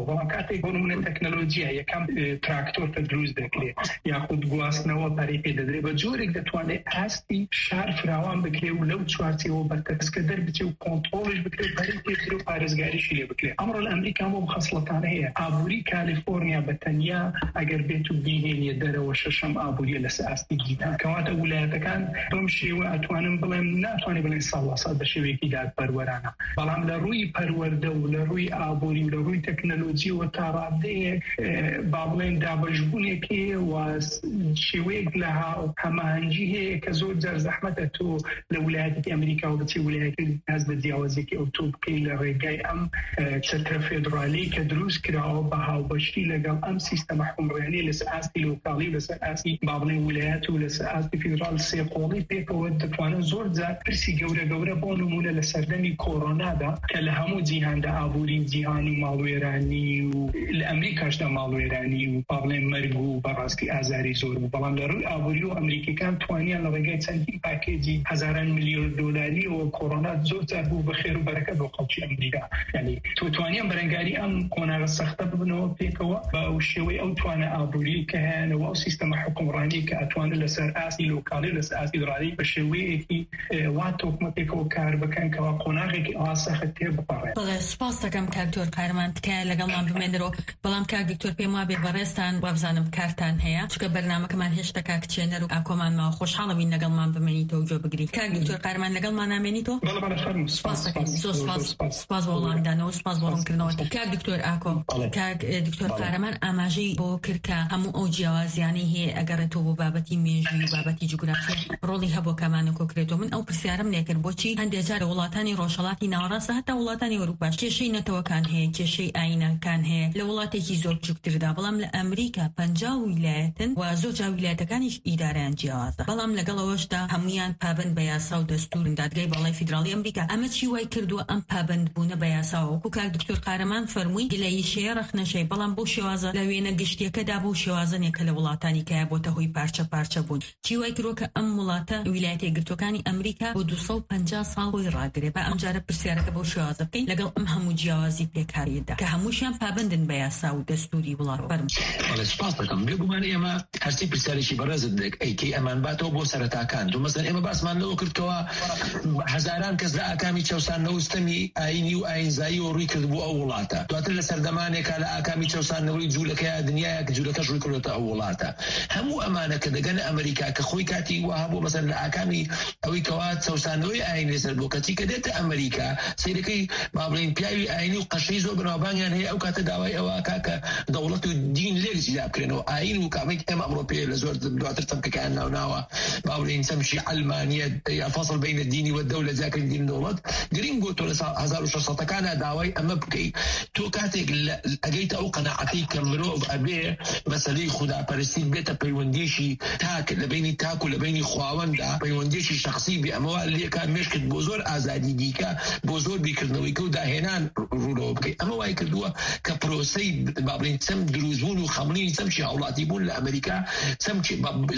بەڵام کاتێک بۆ نمونە تەکنۆلۆژیا یەکەم تراکتۆر کە دروست دەکرێت یاخود گواستنەوە پەری پێ دەدرێت بە جۆرێک دەتوانێت ئاستی شار فراوان بکرێت و لەو چوارچێوە بەرتەسکە دەربچێ و کۆنتڕۆڵش بکرێت پەری پێ بکرێت و پارێزگاریشی لێ بکرێت. ئەمڕۆ لە ئەمریکا بۆ خەسڵەتانە هەیە. ئابووری کالیفۆرنیا بەتەنیا ئەگەر بێت و بینێنیە دەرەوە شەشەم ئابووریە لەسەر ئاستی گیتان کەواتە ویلایەتەکان بەم شێوە ئەتوانن بڵێن ناتوانێت بڵێن ساڵ بە شێوەیەکی دادپەروەرانە، بەڵام لە ڕووی پەروەردە و لە ڕووی ئابووری و لە ڕووی تەکنۆلۆژیەوە تا ڕادەیەک با بڵێن دابەشبوونێک هەیە و شێوەیەک لە هەماهەنگی هەیە کە زۆر جار زەحمەتە تۆ لە ویلایەتی ئەمریکا و بچی ویلایەتی هەز بە جیاوازێکی ئەو تۆ بکەی لە ڕێگای ئەم چەترە فێدرالی کە دروست کراوە بە هاوبەشی لەگەڵ ئەم سیستەمە حکومڕێنی لەسەر ئاستی لۆکاڵی لەسەر ئاستی با بڵێن ویلایەت و لەسەر ئاستی فێدرال سێقۆڵی پێکەوە دەتوانن زۆر جار پرسی گەورە گەورە بۆ نمونە لە سەردەمی کۆڕۆنادا کە لە هەموو جیهاندا ئابووری جیهانی ماڵوێرانی و لە ئەمریکاشدا ماڵوێرانی و با بڵێن مەرگ و بەڕاستی ئازاری زۆر بوو، بەڵام لە ڕووی ئابووری و ئەمریکیەکان توانیان لە ڕێگای چەندین پاکێجی هەزاران میلیۆن دۆلاری و کۆڕۆنا زۆر جار بوو بە خێر و بەرەکەت بۆ خەڵکی ئەمریکا. یعنی تۆ توانیان بەرەنگاری ئەم کۆناغە سەختە ببنەوە پێکەوە بە شێوەی ئەو توانە ئابووری کە هەیەنەوە و سیستەمە حکومڕانی کە ئەتوانن لەسەر ئاستی لۆکاڵی لەسەر ئاستی فێدرالی بە شێوەیەکی وا تۆکمەتێکەوە کار بکەن کەوا قۆناغێکی ئاسەخت تێ بپەڕێت. بەڵێ سپاس دەکەم کاک دکتۆر قارمان تکایە لەگەڵمان بمێنەرەوە، بەڵام کاک دکتۆر پێم وا بێ بەڕێستان وابزانم کارتان هەیە چونکە بەرنامەکەمان هێشتا کاکچێنەر و ئاکۆمان ماوە خۆشحاڵەوین لەگەڵمان بمێنیتەوە و جۆ بگریت. کاک دکتۆر قارمان لەگەڵمان نامێنیتەوە؟ بەڵێ بەڵێ فەرموو. سپاس دەکەم. زۆر سپاس سپاس بۆ وەڵامدانەوە و سپاس بۆ ڕوونکردنەوە. کاک دکتۆر ئاکۆ، کاک دکتۆر قارمان ئاماژەی بۆ کرد کە هەموو ئەو جیاوازیانەی هەیە ئەگەڕێتەوە بۆ بابەتی مێژووی و بابەتی جوگرافیا ڕۆڵی هەبوو کەمانە کۆکرێتەوە. من ئەو پرسیارم لێکرد بۆچی هەندێک جار وڵاتانی ڕۆژهەڵاتی ناوەڕاستە هەتا وڵاتانی وەروپاش کێشەی نەتەوەکان هەیە، کێشەی ئاینەکان هەیە لە وڵاتێکی زۆر بچووکتردا، بەڵام لە ئەمریکا پەنجاو ویلایەتن و زۆر جا ویلایەتەکانیش ئیدارەیان جیاوازە، بەڵام لەگەڵەوەشدا هەمویان پابند بە یاسا و دەستور دادگای باڵای فیدراڵی ئەمریکا. ئەمە چی وای کردووە ئەم پابند بوونە بە یاساوە؟ وەکو کاک دکتۆر قارەمان فەرمووی گلەییشەیە ڕەخنەشەی، بەڵام بۆ شێوازە لە وێنە گشتیەکەدا بۆ شێوازنێکە لە وڵاتانی کایە بۆتە هۆی پارچە پارچە بوون. چی وای کردووە کە ئەم وڵاتە ویلایەتە یەکگرتوەکانی ئەمریکا بۆ دوو سەد و پەنجا ساڵ بۆی ڕاگرێ. بە ئەم جارە پرسیارەکە بۆ شێوازە بکەین لەگەڵ ئەم هەموو جیاوازی پێکاریەدا کە هەمووشیان پابندن بە یاسا و دەستوری وڵات. بەڵێ سپاس دەکەم. بێگومان ئێمە هەرچی پرسیارێکی بەڕێزت دێک ئەیکەی ئەمان باتەوە بۆ سەرەتاکان. دوو مەسەن ئێمە باسمان لەوە کردکەوە هەزاران کەس لە ئاکامی چەوسانەوە ستەمی ئاینی و ئاینزایی و ڕووی کرد بۆ ئەو وڵاتە. دواتر لە سەردەمانێکا لە ئاکامی چەوسانەوەی جوولەکەی دنیاە کە جوولەکەش ڕووی کردێتە ئەو وڵاتە. هەموو ئەمانە کە دەگەن ئەمریکا کە خۆی کاتی وا هەبوو مەسەن لە ئاکامی ئەوەی کەوا چەوسانەوەی ئاین لەسەر بۆ کەچی کە دێتە ئەمریکا سیرەکەی با بڵێن پیاوی ئاینی و قەشەی زۆر بناوبانیان هەیە. ئەو کاتە داوای ئەوە کاکە دەوڵەت و دین لێک جیا بکرێنەوە ئاین و کامێک ئێمە ئەمڕۆ پێ لە زۆر دواتر چەمکەکان ناوناوە با بڵێن چەمشی علمانیە یا فەصل بین الدینی والدەولە جاکردن دین دەوڵەت گرنگ بۆ تۆ لە هەزار و شەش سەدەکانە داوای ئەمە بکەی. تۆ کاتێک ئەگەیتە ئەو قەناعەتەی کە مرۆڤ ئەبێ مەسەلەی خوداپەرستی بێتە پەیوەندیشی تاک لە بینی تاک و لە بینی خواوەندا پەیوەندیشی شخصی بێ ئەمەوە لێکا مێشکت بۆ زۆر ئازادی دیکە بۆ زۆر بیکردنەوەی کە و داهێنان ڕوونەوە بکەی. ئەمە وای کردووە کە پرۆسەی با بڵێن چەم دروستبوون و خەمڵینی چەمچی هاوڵاتی بوون لە ئەمریکا چەمچی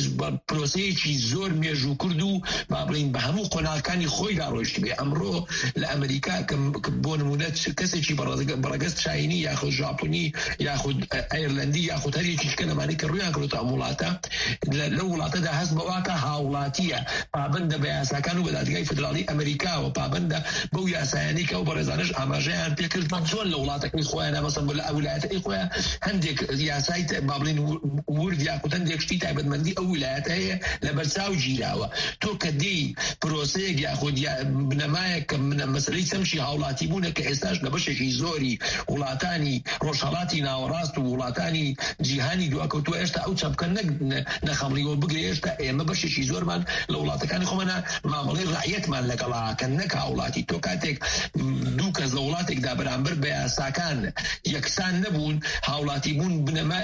پرۆسەیەکی زۆر مێژوو کرد و با بڵێن بە هەموو قۆناغەکانی خۆی داڕۆیشت بێ. ئەمڕۆ لە ئەمریکا بۆ نمونە کەسێکی بەڕگەست چاینی یاخود ژاپۆنی یاخود ئایرلەندی یاخود هەر یەکیشکە لەمانەی کە ڕوویان کردوتە ئەم وڵاتە لەو وڵاتەدا هەست بەواکە هاوڵاتیە، پابندە بە یاساکان و بە دادگای فدراڵی ئەمریکاوە، پابندە بەو یاسایانی کە ئەو بەڕێزانش ئاماژەیان پێکرد چۆن لە وڵاتەکەی خۆیانە مەسەن بۆ لە ویلایەتەکەی خۆیان هەندێک یاسای با بڵێن ورد یاخود هەندێک شتی تایبەتمەندی ئەو ویلایەتە هەیە لە بەرچاو گیراوە. تۆ کە دێی پرۆسەیەک یاخود بنەمایەک کە مەسەلەی چەمشی هاوڵاتی بوونە کە ئێستاش لە بەشێکی زۆری وڵاتانی ڕۆژهەڵاتی ناوەڕاست و وڵاتانی جیهانی دواکەوتووە هێشتا ئەو چەپکە نەخەمڵیەوە بگرێ. هێشتا ئێمە بەشێکی زۆرمان لە وڵاتەکانی خۆمانە مامەڵەی ڕایەتمان لەگەڵاکە نەک هاوڵاتی. تۆ کاتێک دوو کەس لە وڵاتێکدا بەرامبەر بە یاساکان یەکسان نەبوون هاوڵاتی بوون بنەما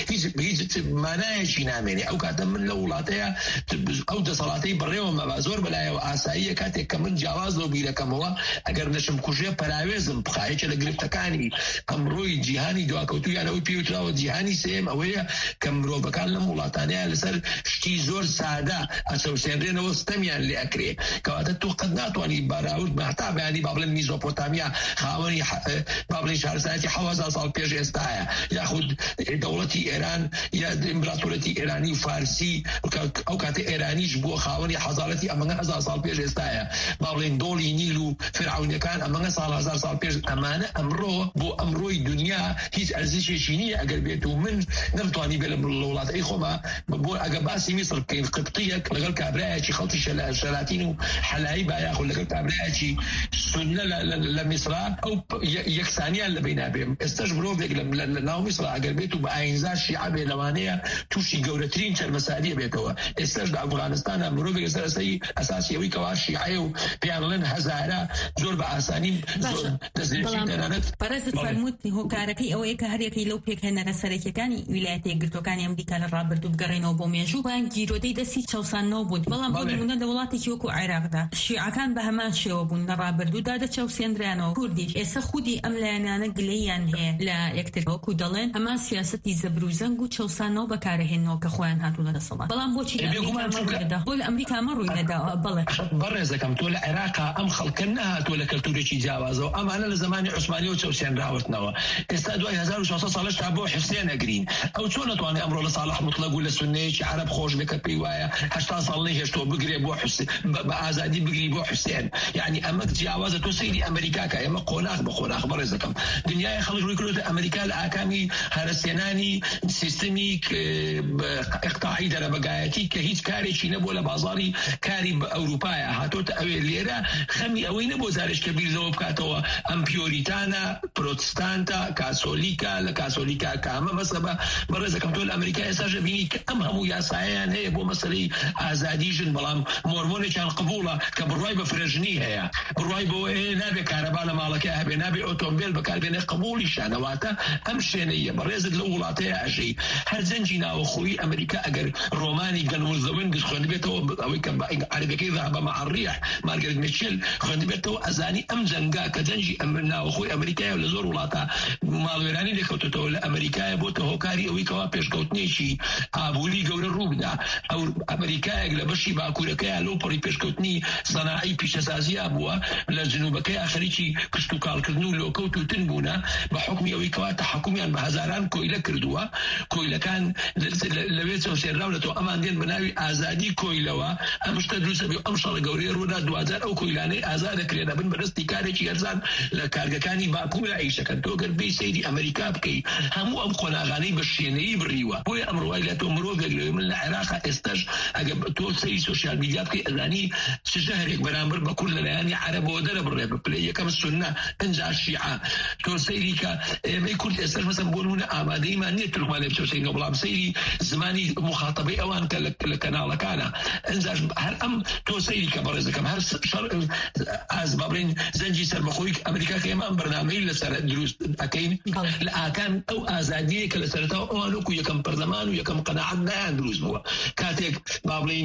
هیچ مانایەکی نامێنێ. ئەو کاتە من لە وڵاتەیە ئەو دەسەڵاتەی بڕێوە مەبا زۆر بەلایەوە ئاساییە کاتێک کە من جیاواز لەو بیرەکەمەوە ئەگەر نەشم کوژێ پەراوێزم بخایەکە لە گرفتەکانی ئەمڕۆی جیهانی دواکەوتویانەوەی پێوتراوە جیهانی سێم ئەوەیە کە مرۆڤەکان لەم وڵاتانەیە لەسەر شتی زۆر سادە ئەچەوسێنرێنەوە ستەمیان لێ ئەکرێ. کەواتە تۆ قەت ناتوانانی باراورد بەهتا بەیانی با بڵێن میزۆپۆتامیا خاوەنی با بڵێن شارستانیەتی حوازە ساڵ پێش ئێستاە یاخود دەوڵەتی ئێران یا ئیمپراتۆرەتی ئێرانی و فارسی ئەو کاتە ئێرانیش بووە خاوەنی حەزارەتی ئەمەنگە هەزار ساڵ پێش ئێستاە باڵێن دۆڵی نیل و فرعونەکان ئەمەنگە ساڵ هەزار ساڵ پێش ئەمانە ئەمڕۆ بۆ ئەمڕۆی دنیا هیچ ئەرزشێکی نییە ئەگەر بێت و من نەمتوانی بێ لە وڵاتەی خۆمە بۆ ئەگە باسی میسر بکەین قبطیەک لەگەڵ کابرایەکی خەڵکی شەلاتین و حەلایی با یاخود لەگەڵ کابرایەکی سونە لە میسرا ئەو یەکسانیان لە بینابێ ئێستاش مرۆڤێک لە ناو میسرا ئەگەر بێت و بە ئاینزا شیعە بێ لەوانەیە تووشی گەورەترین چەرمەساریە بێتەوە ئێستاش لە ئەفغانستانە مرۆڤێک لەسەر ئەسەی ئەساسی ئەوەی کەوا شیعەیە و پێیان بڵێن هەزارە زۆر بە ئاسانی دەستێکی دەنانێت. بەڕێزت فەرمووت هۆکارەکەی ئەوەیە کە هەرێکی لەو پێکهێنەرە سەرەکیەکانی ویلایەتە یەکگرتووەکانی ئەمریکا لە ڕابردوو بگەڕێنەوە بۆ مێژوو بان گیرۆدەی دەستی چەوسانەوە بوون بەڵام بۆ نمونە لە وڵاتێکی وەکو عێراقدا شیعەکان بە هەمان شێوە بوون لە ڕابردوودا دەچەوسێنرانەوە کوردیش ئێستا خودی ئەم لایەنانە گلەییان هەیە لە یەکتر وەکو دەڵێن هەمان سیاسەتی زەبروزەنگ و چەوسانەوە بەکارهێنەوە کە خۆیان هاتوونە دەسەڵات بەڵام بۆچی بۆ لە ئەمریکا مە ڕووی نەدا بڵێ بەڕێزەکەم تۆ لە عێراقا ئەم خەڵکە نەهاتووە لە کەلتورێکی جیاوازەوە ئەمانە لە زمانی عوسمانی و چەوسێنراوەتنەوە ئێستا دوای هەزار و شەشسەد ساڵش تا بۆ حوسێن ئەگرین ئەو چۆن نەتوانێت ئەمڕۆ لە ساڵح مطلق و لە سونەیەکی عەرەب خۆش بێت کە پێی وایە هەشتا ساڵ نەهێشتۆ بگرێ بۆ حوسێن بە ئازادی بگری بۆ حوسێن یعنی ئەمە جیاوازە تۆ سەیری ئەمریکاکە ئێمە قۆناغ بە قۆناغ بەڕێزەکەم دنیای خەڵک ڕووی کردوتە ئەمریکا لە ئاکامی هەرەسێنانی سیستمی ئیقتاعی دەرەبەگایەتی کە هیچ کارێکی نەبووە لە بازاری کاری بە ئەوروپایە هاتۆتە ئەوێ لێرە خەمی ئەوەی نەبوو زارش کە بیرزەوە بکاتەوە ئەم پیۆریتانە پرۆتستانتە کاسۆلیکا لە کاسۆلیکا کە ئەمە بەسە بە بەڕێزەکەم تۆ لە ئەمریکا ئێستاژە بینی کە ئەم هەموو یاساییان هەیە بۆ مەسەلەی ئازادی ژن بەڵام مۆرمۆنێکیان قبوڵە کە بڕوای بە فرەژنی هەیە بڕوای بۆ نابێ کارەبا لە ماڵەکە هەبێ نابێ ئۆتۆمبیل بەکاربێنێ قبوڵیشانەوەتە ئەم شوێنەیە بەڕێزت لە وڵاتەیە ئەژەی هەر جەنجی ناوەخۆی ئەمریکا ئەگەر ڕۆمانی گەنوزەون خوێن بێتەوە ئەوەی کە عەربەکەی ذهب مع الريح مارگرێت میچل خوێن بێتەوە ئەزانی ئەم جەنگا کە جەنجی ئەمر ناوەخۆی ئەمریکایە لە زۆر وڵاتە ماڵوێرانی لێکەوتێتەوە لە ئەمریکایە بۆتە هۆکاری ئەوەی کەوا پێشکەوتنێکی ئابووری گەورە ڕوو بدا ئەو ئەمریکایەک لە بەشی باکوورەکەیە لەو پەڕی پێشکەوتنی سەناعی پیشەسازیە بووە لە جنوبەکەی خەریکی کشت و کاڵکردن و لۆکەوت و تن بوونە بە حکمی ئەوەی کەوا تەحکومیان بە هەزاران کۆیلە کردووە کۆیلەکان لەوێ چەوسێنراونەتەوە ئەمان دێن بەناوی ئازادی کۆیلەوە ئەم شتە دروستە بێ ئەم شەڕە گەورەی ڕوودا دوهزار ئەو کۆیلانەی ئازاد دەکرێنە بن بەدەستی کارێکی هەرزان لە کارگەکانی باکوور ئەیشەکەن تۆ گەر بێی سەیری ئەمریکا بکەی هەموو ئەم قۆناغانەی بە شوێنەیی بڕیوە بۆیە ئەمڕۆوای لە تۆ مرۆڤێک لەوێ من لە عێراقا ئێستاش ئەگەر تۆ سەیری سۆشیال میدیا بکەی ئەزانی چ شەهرێک بەرامبەر بە کورد لەلایەنی عەرەبەوە دەرە بڕێ بپلێ یەکەم سونە ئەنجا شیعە تۆ سەیری کە ئێمەی کورد ئێستاش مەسەن بۆ نمونە ئامادەیمان نییە تورکمانێ بچەوسێنگە بەڵام سەیری زمانی مخاتەبەی ئەوان کە لە کەناڵەکانە ئەنجاش هەر ئەم تۆ سەیری کە بەڕێزەکەم هەر ئاز بابرین زەنجی سەربەخۆی ئەمریکا کە ئێمە ئەم بەرنامەی لەسەر دروست ئەکەین لە ئاکان ئەو ئازادیە کە لە سەرەتاوە ئەوان وەکو یەکەم پەرلەمان و یەکەم قەناعەت نایان دروست بووە کاتێک بابڵین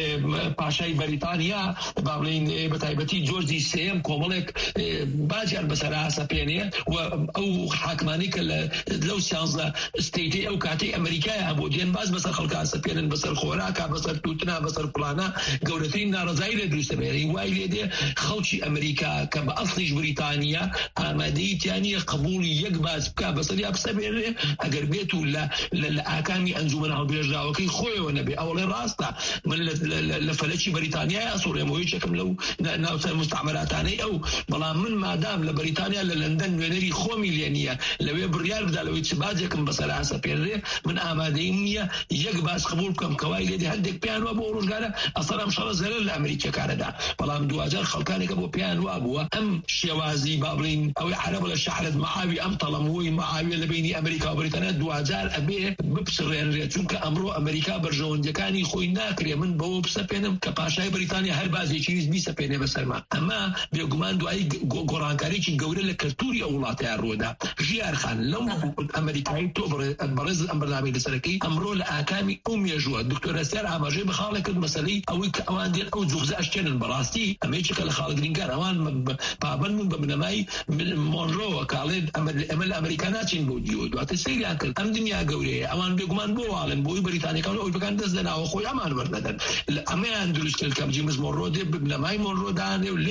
پاشای بەریتانیا بابڵین بە تایبەتی جۆرجی سێم کۆمەڵێک باجیان بەسەر ئاسەپێنێ و ئەو حاکمانی کە لەو سیانزە ستیتی ئەو کاتەی ئەمریکای هەبوو دێن باز بەسەر خەڵکا ئاسەپێنن بەسەر خۆراکە بەسەر توتنا بەسەر پڵانە گەورەترین ناڕەزایی لێ دروستە بێنی وای لێ دێ خەڵکی ئەمریکا کە بە ئەسڵیش بریتانیا ئامادەیەتیانە قبوڵی یەک باز بکە بەسەر یا بسەبێنێ ئەگەر بێت و لە ئاکامی ئەنجومەن هەڵبێژراوەکەی خۆیەوە نەبێ ئەوڵێ ڕاستە من لە فەلەکی بەریتانیا ئەسوڕێمەوەی چەکەم لەو ناوچە مستعمراتانەی ئەو بەڵام من مادام لە بەریتانیا لە لەندەن نوێنەری خۆمی لێ نییە لەوێ بڕیار بدا لەوەی چ باجێکم بەسەر ئاسەپێنرێ من ئامادەیم نییە یەک باز قبول بکەم کەوای لێدێ هەندێک پێیان وە بۆ ڕۆژگارە ئەسەر ئەم شەڕە زەرەر لە ئەمریکیەکانەدا بەڵام دوهزار خەڵکانێکە بۆ پێیان وا بووە ئەم شێوازی بابڵین ئەوەی عەرەبە لە شەحرەت مەعاوی ئەم تەڵەمووی مەعاویە لە بینی ئەمریکا و بەریتانیا دوهزار ئەبێ بپسڕێنرێت چونکە ئەمڕۆ ئەمریکا بەرژەوەندەکانی خۆی ناکرێ من بەوە بسەپێنم کە پاشای بەریتانیا هەر بازێکی ویست بیسەپێنێ بەسەرما ئەمە بێگومان دوایی گۆڕانکاریی گەورە لە کەلتوری ئەو وڵاتەیە ڕۆدا ژیارخان لەو ئەمریکایی تۆ بەڕێز ئەم بەرنامەی لەسەرەکەی ئەمڕۆ لە ئاکامی ئەو مێژووە دکتۆر ئەستێر ئاماژەی بە خاڵێک کرد مەسەلەی ئەوەی کە ئەوان دێن ئەو جوغزە ئەشتێنن بەڕاستی ئەمەیەکە لە خاڵ گرنگار ئەوان پابەند بوون بە بنەمای مۆنڕۆوە کاڵێن ئەمە لە ئەمریکا ناچین بۆ دیوە دواتە سەیریان کرد ئەم دنیا گەورەیە ئەوان بێگومان بۆ واڵن بۆی بەریتانیەکان و ئەوروپیەکان دەست دەناوە خۆی ئەمان وەرنەدەن ئەمەیان دروست کرد کە بجیمز مۆنڕۆ دێ بنەمای مۆنڕۆدانێ و لێی دەرنات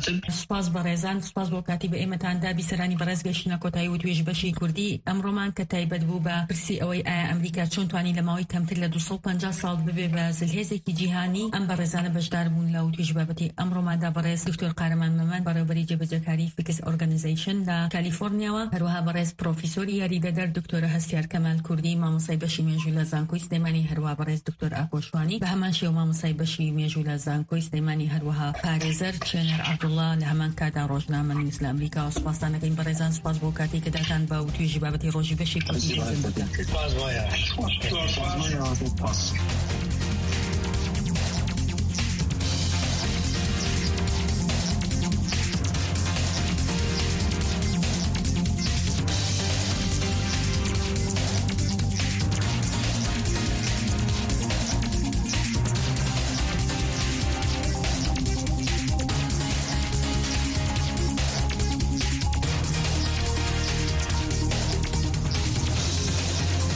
هاتن. سپاس بەڕێزان، سپاس بۆ کاتی بە ئێمەتاندا بیسەرانی بەڕێز گەشتنە کۆتایی و توێژ بەشی کوردی ئەمڕۆمان کە تایبەت بوو بە پرسی ئەوەی ئایا ئەمریکا چۆن توانی لە ماوەی کەمتر لە دووسەد و پەنجا ساڵ ببێ بە زلهێزێکی جیهانی. ئەم بەڕێزانە بەشدار بوون لە توێژ بابەتی ئەمڕۆماندا بەڕێز دکتۆر قارەمان مەمەد بەڕێوەبەری جێبەجێکاری فکس ئۆرگانیزیشن لە کالیفۆرنیاوە، هەروەها بەڕێز پرۆفیسۆری یاریدەدەر دکتۆرە هەستیار کەمال کوردی مامۆستای بەشی مێژوو لە زانکۆی سلێمانی، هەروەها بەڕێز دکتۆر ئاکۆشوانی بە هەمان شێوە مامۆستای بەشی مێژوو لە زانکۆی سلێمانی، هەروەها پارێزەر چێنەر عەبدوڵڵا لە هەمان کادا ڕۆژنامە نووس لە ئەمریکا. و سپاسدانەکەین بەڕێزان، سپاس بۆ کاتی کە داتان بە توێژی بابەتی ڕۆژی بەشی کوردی. سپاس بۆیە.